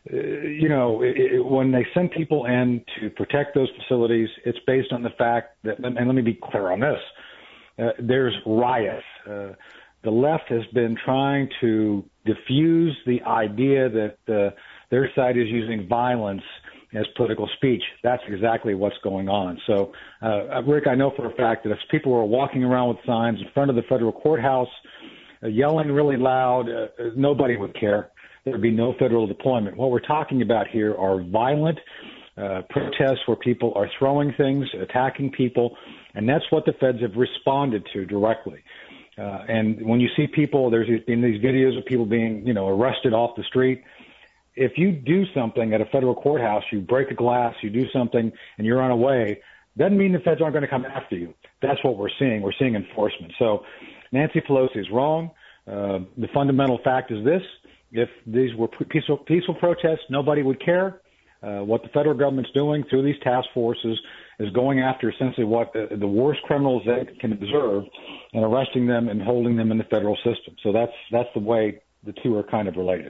you know, it, it, when they send people in to protect those facilities, it's based on the fact that, and let me be clear on this, uh, there's riots. Uh, the left has been trying to diffuse the idea that uh, their side is using violence as political speech. That's exactly what's going on. So, uh, Rick, I know for a fact that if people were walking around with signs in front of the federal courthouse, uh, yelling really loud, uh, nobody would care. There would be no federal deployment. What we're talking about here are violent uh, protests where people are throwing things, attacking people, and that's what the feds have responded to directly. Uh, and when you see people, there's been these videos of people being, you know, arrested off the street. If you do something at a federal courthouse, you break a glass, you do something, and you're on a way, doesn't mean the feds aren't going to come after you. That's what we're seeing. We're seeing enforcement. So Nancy Pelosi is wrong. Uh, the fundamental fact is this. If these were peaceful, peaceful protests, nobody would care. Uh, what the federal government's doing through these task forces is going after essentially what uh, the worst criminals they can observe and arresting them and holding them in the federal system. So that's that's the way the two are kind of related.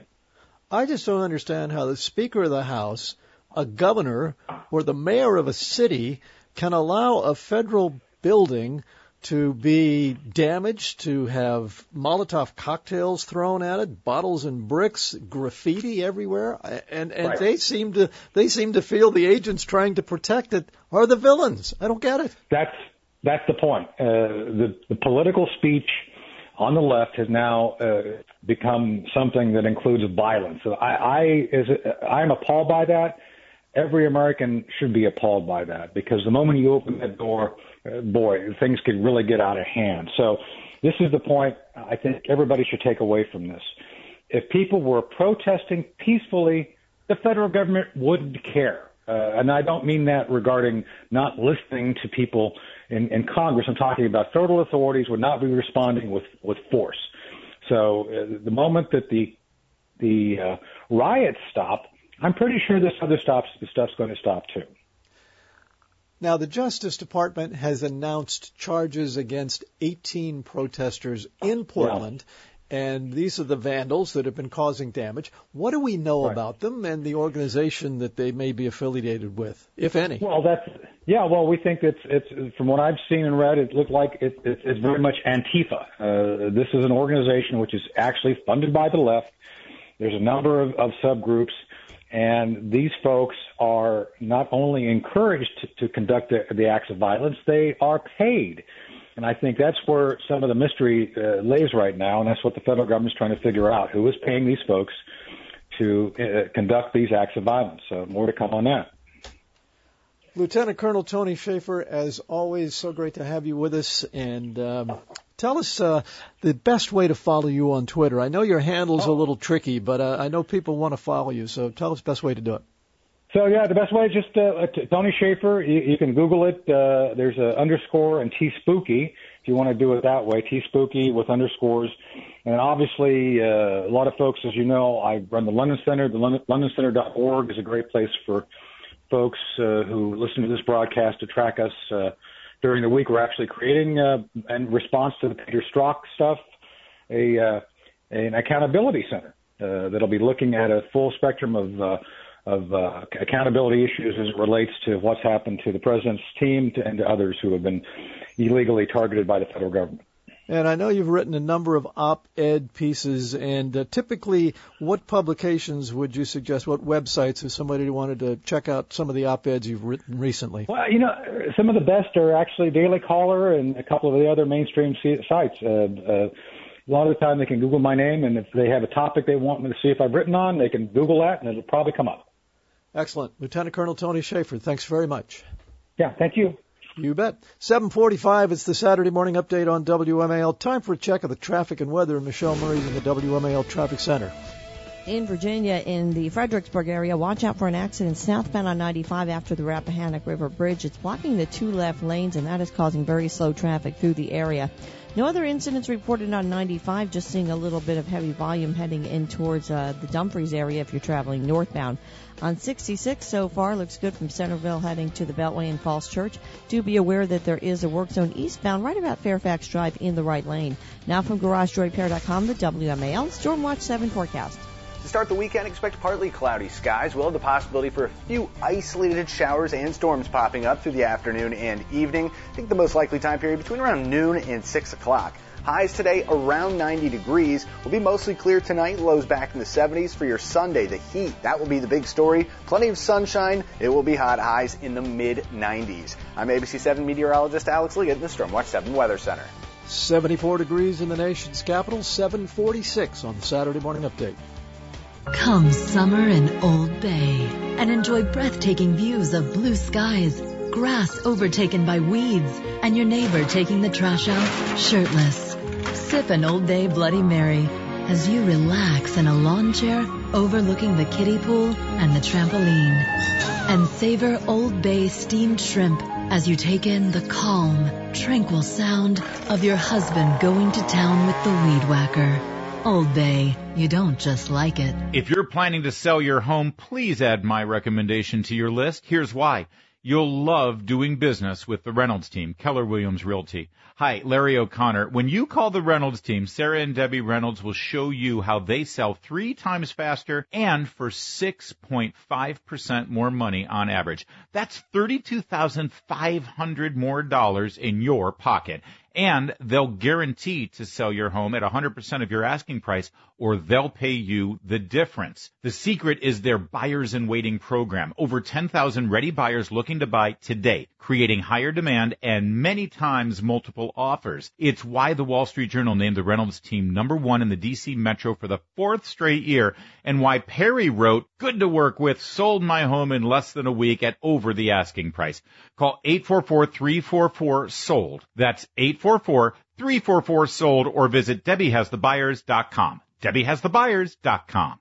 I just don't understand how the Speaker of the House, a governor, or the mayor of a city can allow a federal building to be damaged, to have Molotov cocktails thrown at it, bottles and bricks, graffiti everywhere, and and
right.
they seem to they seem to feel the agents trying to protect it are the villains. I don't get it.
That's that's the point. Uh, the the political speech on the left has now uh, become something that includes violence. So I I is I am appalled by that. Every American should be appalled by that, because the moment you open that door, uh, boy, things could really get out of hand. So this is the point I think everybody should take away from this. If people were protesting peacefully, the federal government wouldn't care. Uh, and I don't mean that regarding not listening to people in, in Congress. I'm talking about federal authorities would not be responding with, with force. So uh, the moment that the the uh, riots stop, I'm pretty sure this other stops, the stuff's going to stop too.
Now, the Justice Department has announced charges against eighteen protesters in Portland, yeah. and these are the vandals that have been causing damage. What do we know right. about them and the organization that they may be affiliated with, if any?
Well, that's yeah. Well, we think it's it's from what I've seen and read, it looked like it, it, it's very much Antifa. Uh, this is an organization which is actually funded by the left. There's a number of, of subgroups. And these folks are not only encouraged to, to conduct the, the acts of violence, they are paid. And I think that's where some of the mystery uh, lays right now, and that's what the federal government's trying to figure out. Who is paying these folks to uh, conduct these acts of violence? So more to come on that.
Lieutenant Colonel Tony Shaffer, as always, so great to have you with us. And um, tell us uh, the best way to follow you on Twitter. I know your handle's oh. a little tricky, but uh, I know people want to follow you, so tell us the best way to do it.
So, yeah, the best way is just uh, Tony Shaffer. You, you can Google it. Uh, there's a underscore and T-Spooky if you want to do it that way, T-Spooky with underscores. And obviously, uh, a lot of folks, as you know, I run the London Center. The London, london center dot org is a great place for folks uh, who listen to this broadcast to track us. Uh, during the week, we're actually creating, uh, in response to the Peter Strzok stuff, a uh, an accountability center uh, that'll be looking at a full spectrum of uh, of uh, accountability issues as it relates to what's happened to the president's team to, and to others who have been illegally targeted by the federal government.
And I know you've written a number of op-ed pieces, and uh, typically what publications would you suggest, what websites, if somebody wanted to check out some of the op-eds you've written recently?
Well, you know, some of the best are actually Daily Caller and a couple of the other mainstream sites. Uh, uh, a lot of the time they can Google my name, and if they have a topic they want me to see if I've written on, they can Google that, and it'll probably come up.
Excellent. Lieutenant Colonel Tony Shaffer, thanks very much.
Yeah, thank you.
You bet. seven forty-five, it's the Saturday morning update on W M A L. Time for a check of the traffic and weather. Michelle Murray's in the W M A L Traffic Center.
In Virginia, in the Fredericksburg area, watch out for an accident southbound on ninety-five after the Rappahannock River Bridge. It's blocking the two left lanes, and that is causing very slow traffic through the area. No other incidents reported on ninety-five, just seeing a little bit of heavy volume heading in towards uh, the Dumfries area if you're traveling northbound. On sixty-six so far, looks good from Centerville heading to the Beltway and Falls Church. Do be aware that there is a work zone eastbound right about Fairfax Drive in the right lane. Now from Garage Joy Repair dot com, the W M A L Storm Watch seven forecast.
To start the weekend, expect partly cloudy skies. We'll have the possibility for a few isolated showers and storms popping up through the afternoon and evening. I think the most likely time period between around noon and six o'clock. Highs today around ninety degrees. Will be mostly clear tonight. Lows back in the seventies for your Sunday. The heat, that will be the big story. Plenty of sunshine. It will be hot. Highs in the mid nineties. I'm A B C seven meteorologist Alex Liggett in the Stormwatch seven Weather Center.
seventy-four degrees in the nation's capital. seven forty-six on the Saturday morning update.
Come summer in Old Bay and enjoy breathtaking views of blue skies, grass overtaken by weeds, and your neighbor taking the trash out shirtless. Sip an Old Bay Bloody Mary as you relax in a lawn chair overlooking the kiddie pool and the trampoline. And savor Old Bay steamed shrimp as you take in the calm, tranquil sound of your husband going to town with the weed whacker. Old Bay, you don't just like it.
If you're planning to sell your home, please add my recommendation to your list. Here's why. You'll love doing business with the Reynolds team, Keller Williams Realty. Hi, Larry O'Connor. When you call the Reynolds team, Sarah and Debbie Reynolds will show you how they sell three times faster and for six point five percent more money on average. That's thirty-two thousand five hundred dollars more dollars in your pocket. And they'll guarantee to sell your home at one hundred percent of your asking price, or they'll pay you the difference. The secret is their buyers in waiting program. Over ten thousand ready buyers looking to buy today, creating higher demand and many times multiple offers. It's why the Wall Street Journal named the Reynolds team number one in the D C metro for the fourth straight year, and why Perry wrote, "Good to work with, sold my home in less than a week at over the asking price." Call eight four four, three four four, sold. That's eight four four, three four four, sold, or visit Debbie Has The Buyers dot com. Debbie Has The Buyers dot com.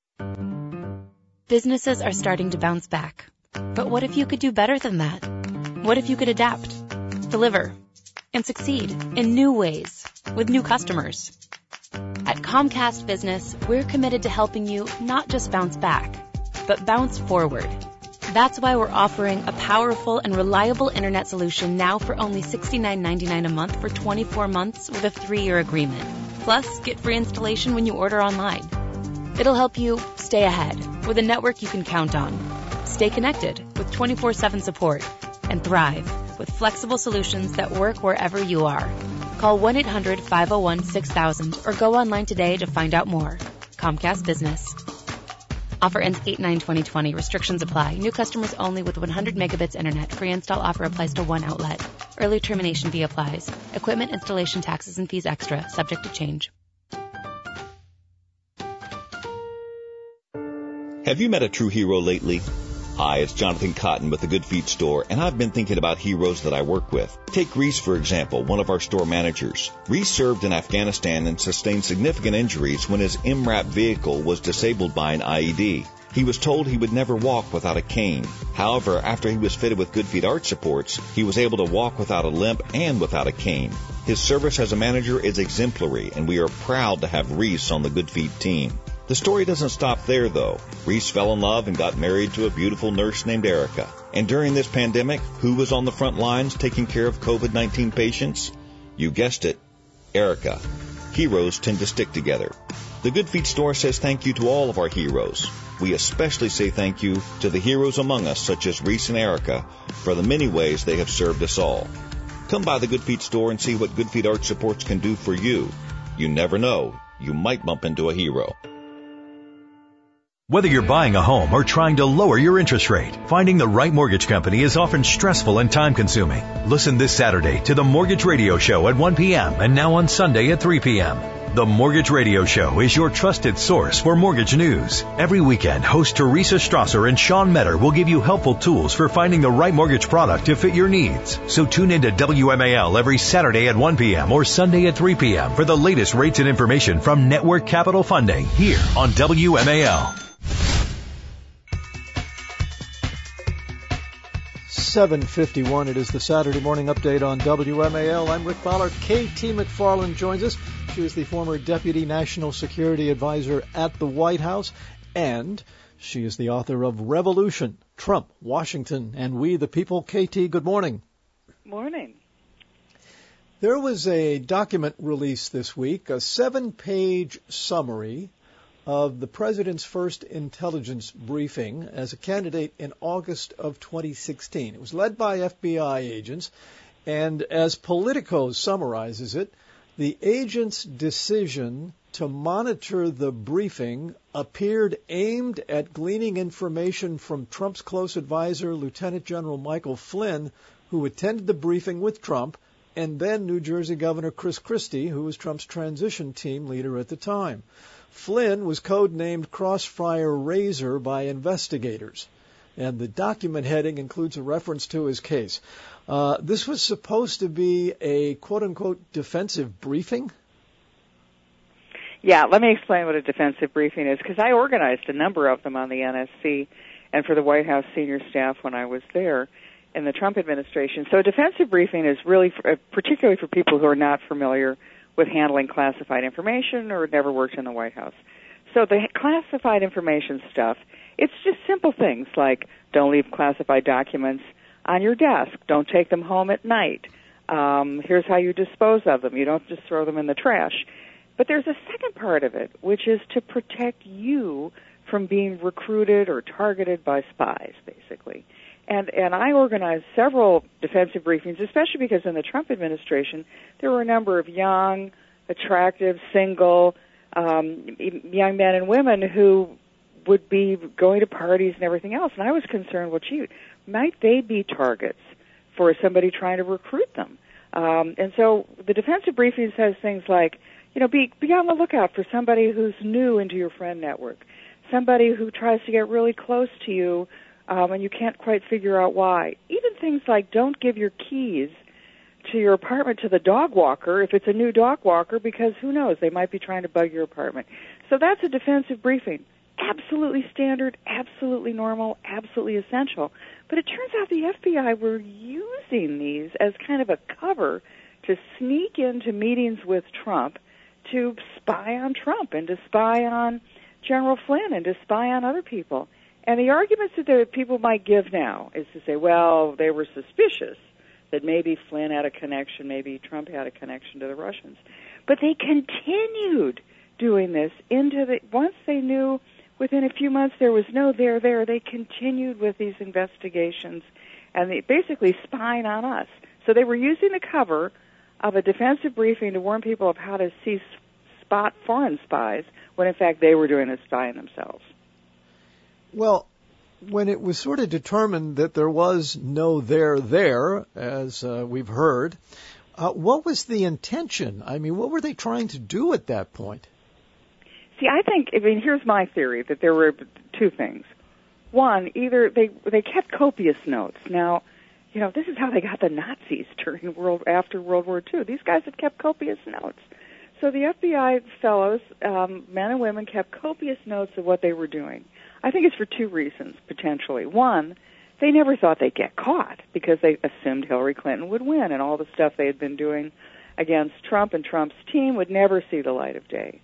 Businesses are starting to bounce back. But what if you could do better than that? What if you could adapt, deliver, and succeed in new ways with new customers? At Comcast Business, we're committed to helping you not just bounce back, but bounce forward. That's why we're offering a powerful and reliable internet solution now for only sixty-nine ninety-nine a month for twenty-four months with a three-year agreement. Plus, get free installation when you order online. It'll help you stay ahead with a network you can count on. Stay connected with twenty-four seven support and thrive with flexible solutions that work wherever you are. Call one eight hundred, five oh one, six thousand or go online today to find out more. Comcast Business. Offer ends eight nine twenty twenty. Restrictions apply. New customers only with one hundred megabits internet. Free install offer applies to one outlet. Early termination fee applies. Equipment installation taxes and fees extra. Subject to change.
Have you met a true hero lately? Hi, it's Jonathan Cotton with the Good Feet store, and I've been thinking about heroes that I work with. Take Reese, for example, one of our store managers. Reese served in Afghanistan and sustained significant injuries when his M RAP vehicle was disabled by an I E D. He was told he would never walk without a cane. However, after he was fitted with Good Feet arch supports, he was able to walk without a limp and without a cane. His service as a manager is exemplary, and we are proud to have Reese on the Good Feet team. The story doesn't stop there, though. Reese fell in love and got married to a beautiful nurse named Erica. And during this pandemic, who was on the front lines taking care of COVID nineteen patients? You guessed it, Erica. Heroes tend to stick together. The Good Feet store says thank you to all of our heroes. We especially say thank you to the heroes among us, such as Reese and Erica, for the many ways they have served us all. Come by the Good Feet store and see what Good Feet arch supports can do for you. You never know. You might bump into a hero.
Whether you're buying a home or trying to lower your interest rate, finding the right mortgage company is often stressful and time-consuming. Listen this Saturday to the Mortgage Radio Show at one p.m. and now on Sunday at three p.m. The Mortgage Radio Show is your trusted source for mortgage news. Every weekend, host Teresa Strasser and Sean Metter will give you helpful tools for finding the right mortgage product to fit your needs. So tune in to W M A L every Saturday at one p.m. or Sunday at three p.m. for the latest rates and information from Network Capital Funding here on W M A L.
seven fifty-one. It is the Saturday morning update on W M A L. I'm Rick Ballard. K T McFarland joins us. She is the former Deputy National Security Advisor at the White House, and she is the author of Revolution, Trump, Washington, and We the People. K T, good morning.
Morning.
There was a document released this week, a seven-page summary of the president's first intelligence briefing as a candidate in August of twenty sixteen. It was led by F B I agents, and as Politico summarizes it, the agents' decision to monitor the briefing appeared aimed at gleaning information from Trump's close advisor, Lieutenant General Michael Flynn, who attended the briefing with Trump, and then New Jersey Governor Chris Christie, who was Trump's transition team leader at the time. Flynn was codenamed Crossfire Razor by investigators, and the document heading includes a reference to his case. Uh, this was supposed to be a quote-unquote defensive briefing?
Yeah, let me explain what a defensive briefing is, because I organized a number of them on the N S C and for the White House senior staff when I was there in the Trump administration. So a defensive briefing is really, for, particularly for people who are not familiar with handling classified information or never worked in the White House. So the classified information stuff, it's just simple things like don't leave classified documents on your desk, don't take them home at night, um, here's how you dispose of them, you don't just throw them in the trash. But there's a second part of it, which is to protect you from being recruited or targeted by spies, basically. And and I organized several defensive briefings, especially because in the Trump administration there were a number of young, attractive, single, um, young men and women who would be going to parties and everything else. And I was concerned, well, gee, might they be targets for somebody trying to recruit them? Um, and so the defensive briefing says things like, you know, be, be on the lookout for somebody who's new into your friend network, somebody who tries to get really close to you, Um, and you can't quite figure out why. Even things like don't give your keys to your apartment to the dog walker if it's a new dog walker, because who knows, they might be trying to bug your apartment. So that's a defensive briefing. Absolutely standard, absolutely normal, absolutely essential. But it turns out the F B I were using these as kind of a cover to sneak into meetings with Trump to spy on Trump and to spy on General Flynn and to spy on other people. And the arguments that the people might give now is to say, well, they were suspicious that maybe Flynn had a connection, maybe Trump had a connection to the Russians. But they continued doing this into the, once they knew within a few months there was no there there, they continued with these investigations and they basically spying on us. So they were using the cover of a defensive briefing to warn people of how to see spot foreign spies when in fact they were doing the spying themselves.
Well, when it was sort of determined that there was no there there, as uh, we've heard, uh, what was the intention? I mean, what were they trying to do at that point?
See, I think, I mean, here's my theory, that there were two things. One, either they they kept copious notes. Now, you know, this is how they got the Nazis during world after World War Two. These guys had kept copious notes. So the F B I fellows, um, men and women, kept copious notes of what they were doing. I think it's for two reasons, potentially. One, they never thought they'd get caught because they assumed Hillary Clinton would win, and all the stuff they had been doing against Trump and Trump's team would never see the light of day.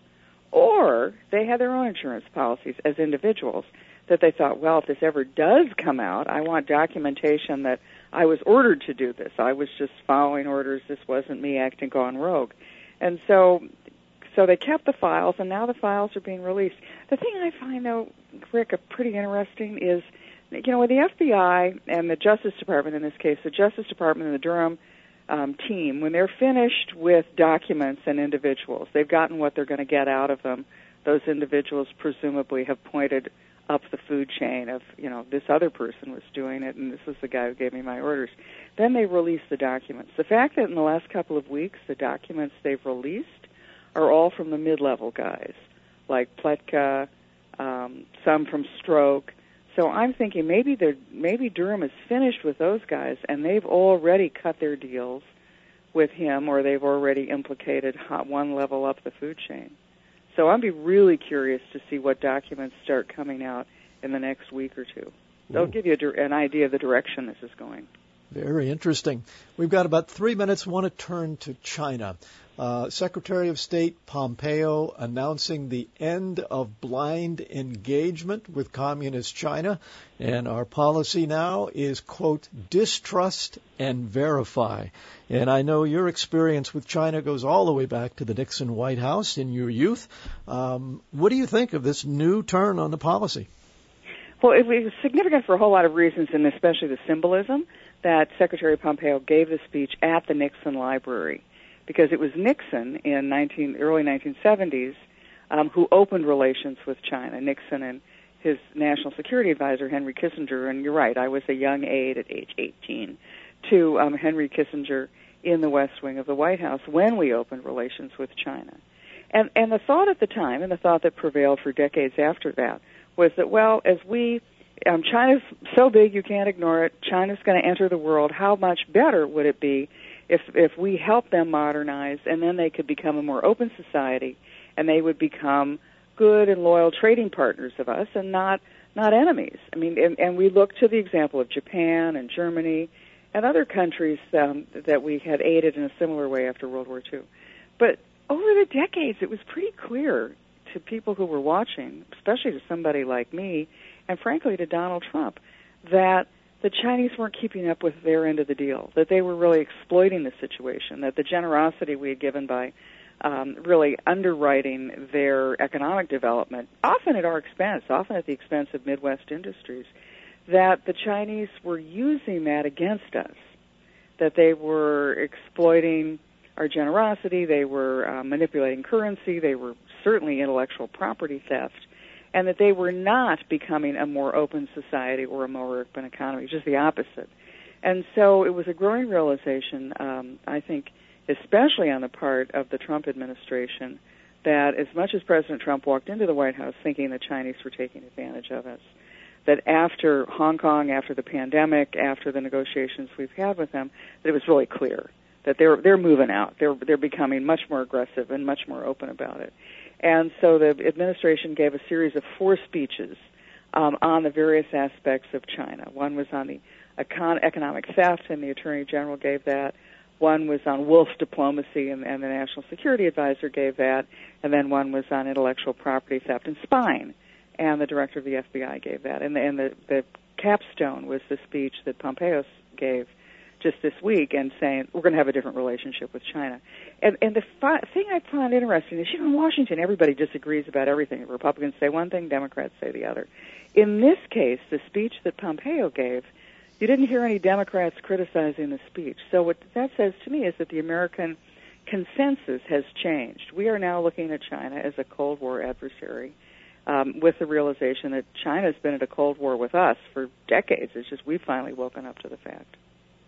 Or they had their own insurance policies as individuals that they thought, well, if this ever does come out, I want documentation that I was ordered to do this. I was just following orders. This wasn't me acting gone rogue. And so so they kept the files, and now the files are being released. The thing I find, though, Rick, pretty interesting is, you know, with the F B I and the Justice Department, in this case, the Justice Department and the Durham um, team, when they're finished with documents and individuals, they've gotten what they're going to get out of them. Those individuals presumably have pointed up the food chain of, you know, this other person was doing it, and this was the guy who gave me my orders. Then they release the documents. The fact that in the last couple of weeks the documents they've released are all from the mid-level guys, like Pletka, um, some from Stroke. So I'm thinking maybe they're, maybe Durham is finished with those guys, and they've already cut their deals with him, or they've already implicated one level up the food chain. So I'd be really curious to see what documents start coming out in the next week or two. They'll
Ooh.
give you a, an idea of the direction this is going.
Very interesting. We've got about three minutes. I want to turn to China. Uh, Secretary of State Pompeo announcing the end of blind engagement with Communist China. And our policy now is, quote, distrust and verify. And I know your experience with China goes all the way back to the Nixon White House in your youth. Um, what do you think of this new turn on the policy?
Well, it was significant for a whole lot of reasons, and especially the symbolism that Secretary Pompeo gave the speech at the Nixon Library, because it was Nixon in nineteen, early nineteen seventies um, who opened relations with China. Nixon and his national security advisor, Henry Kissinger, and you're right, I was a young aide at age eighteen to um, Henry Kissinger in the West Wing of the White House when we opened relations with China. And, and the thought at the time, and the thought that prevailed for decades after that, was that, well, as we Um, China's so big you can't ignore it. China's going to enter the world. How much better would it be if if we help them modernize, and then they could become a more open society, and they would become good and loyal trading partners of us, and not not enemies. I mean, and, and we look to the example of Japan and Germany and other countries um, that we had aided in a similar way after World War Two. But over the decades, it was pretty clear to people who were watching, especially to somebody like me, and frankly to Donald Trump, that the Chinese weren't keeping up with their end of the deal, that they were really exploiting the situation, that the generosity we had given by um, really underwriting their economic development, often at our expense, often at the expense of Midwest industries, that the Chinese were using that against us, that they were exploiting our generosity, they were uh, manipulating currency, they were certainly intellectual property theft, and that they were not becoming a more open society or a more open economy, just the opposite. And so it was a growing realization, um, I think, especially on the part of the Trump administration, that as much as President Trump walked into the White House thinking the Chinese were taking advantage of us, that after Hong Kong, after the pandemic, after the negotiations we've had with them, that it was really clear that they're they're moving out. They're they're becoming much more aggressive and much more open about it. And so the administration gave a series of four speeches um, on the various aspects of China. One was on the econ- economic theft, and the Attorney General gave that. One was on wolf diplomacy, and, and the National Security Advisor gave that. And then one was on intellectual property theft and spying, and the Director of the F B I gave that. And the, and the, the capstone was the speech that Pompeo gave just this week, and saying we're going to have a different relationship with China. And, and the fi- thing I find interesting is, you know, in Washington, everybody disagrees about everything. Republicans say one thing, Democrats say the other. In this case, the speech that Pompeo gave, you didn't hear any Democrats criticizing the speech. So what that says to me is that the American consensus has changed. We are now looking at China as a Cold War adversary, um, with the realization that China's been at a Cold War with us for decades. It's just we've finally woken up to the fact.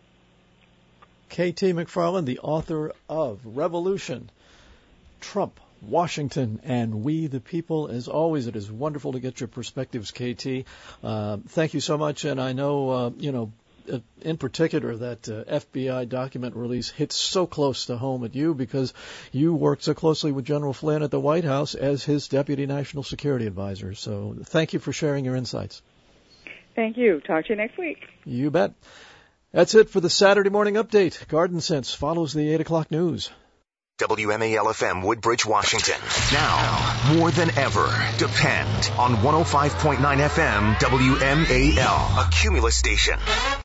K T McFarland, the author of Revolution, Trump Washington and we the people. As always, it is wonderful to get your perspectives, K T. Uh, thank you so much, and I know, uh, you know, in particular, that uh, F B I document release hits so close to home at you because you worked so closely with General Flynn at the White House as his Deputy National Security Advisor. So thank you for sharing your insights.
Thank you. Talk to you next week.
You bet. That's it for the Saturday Morning Update. Garden Sense follows the eight o'clock news.
W M A L F M Woodbridge, Washington. Now, more than ever, depend on one oh five point nine F M W M A L, a Cumulus station.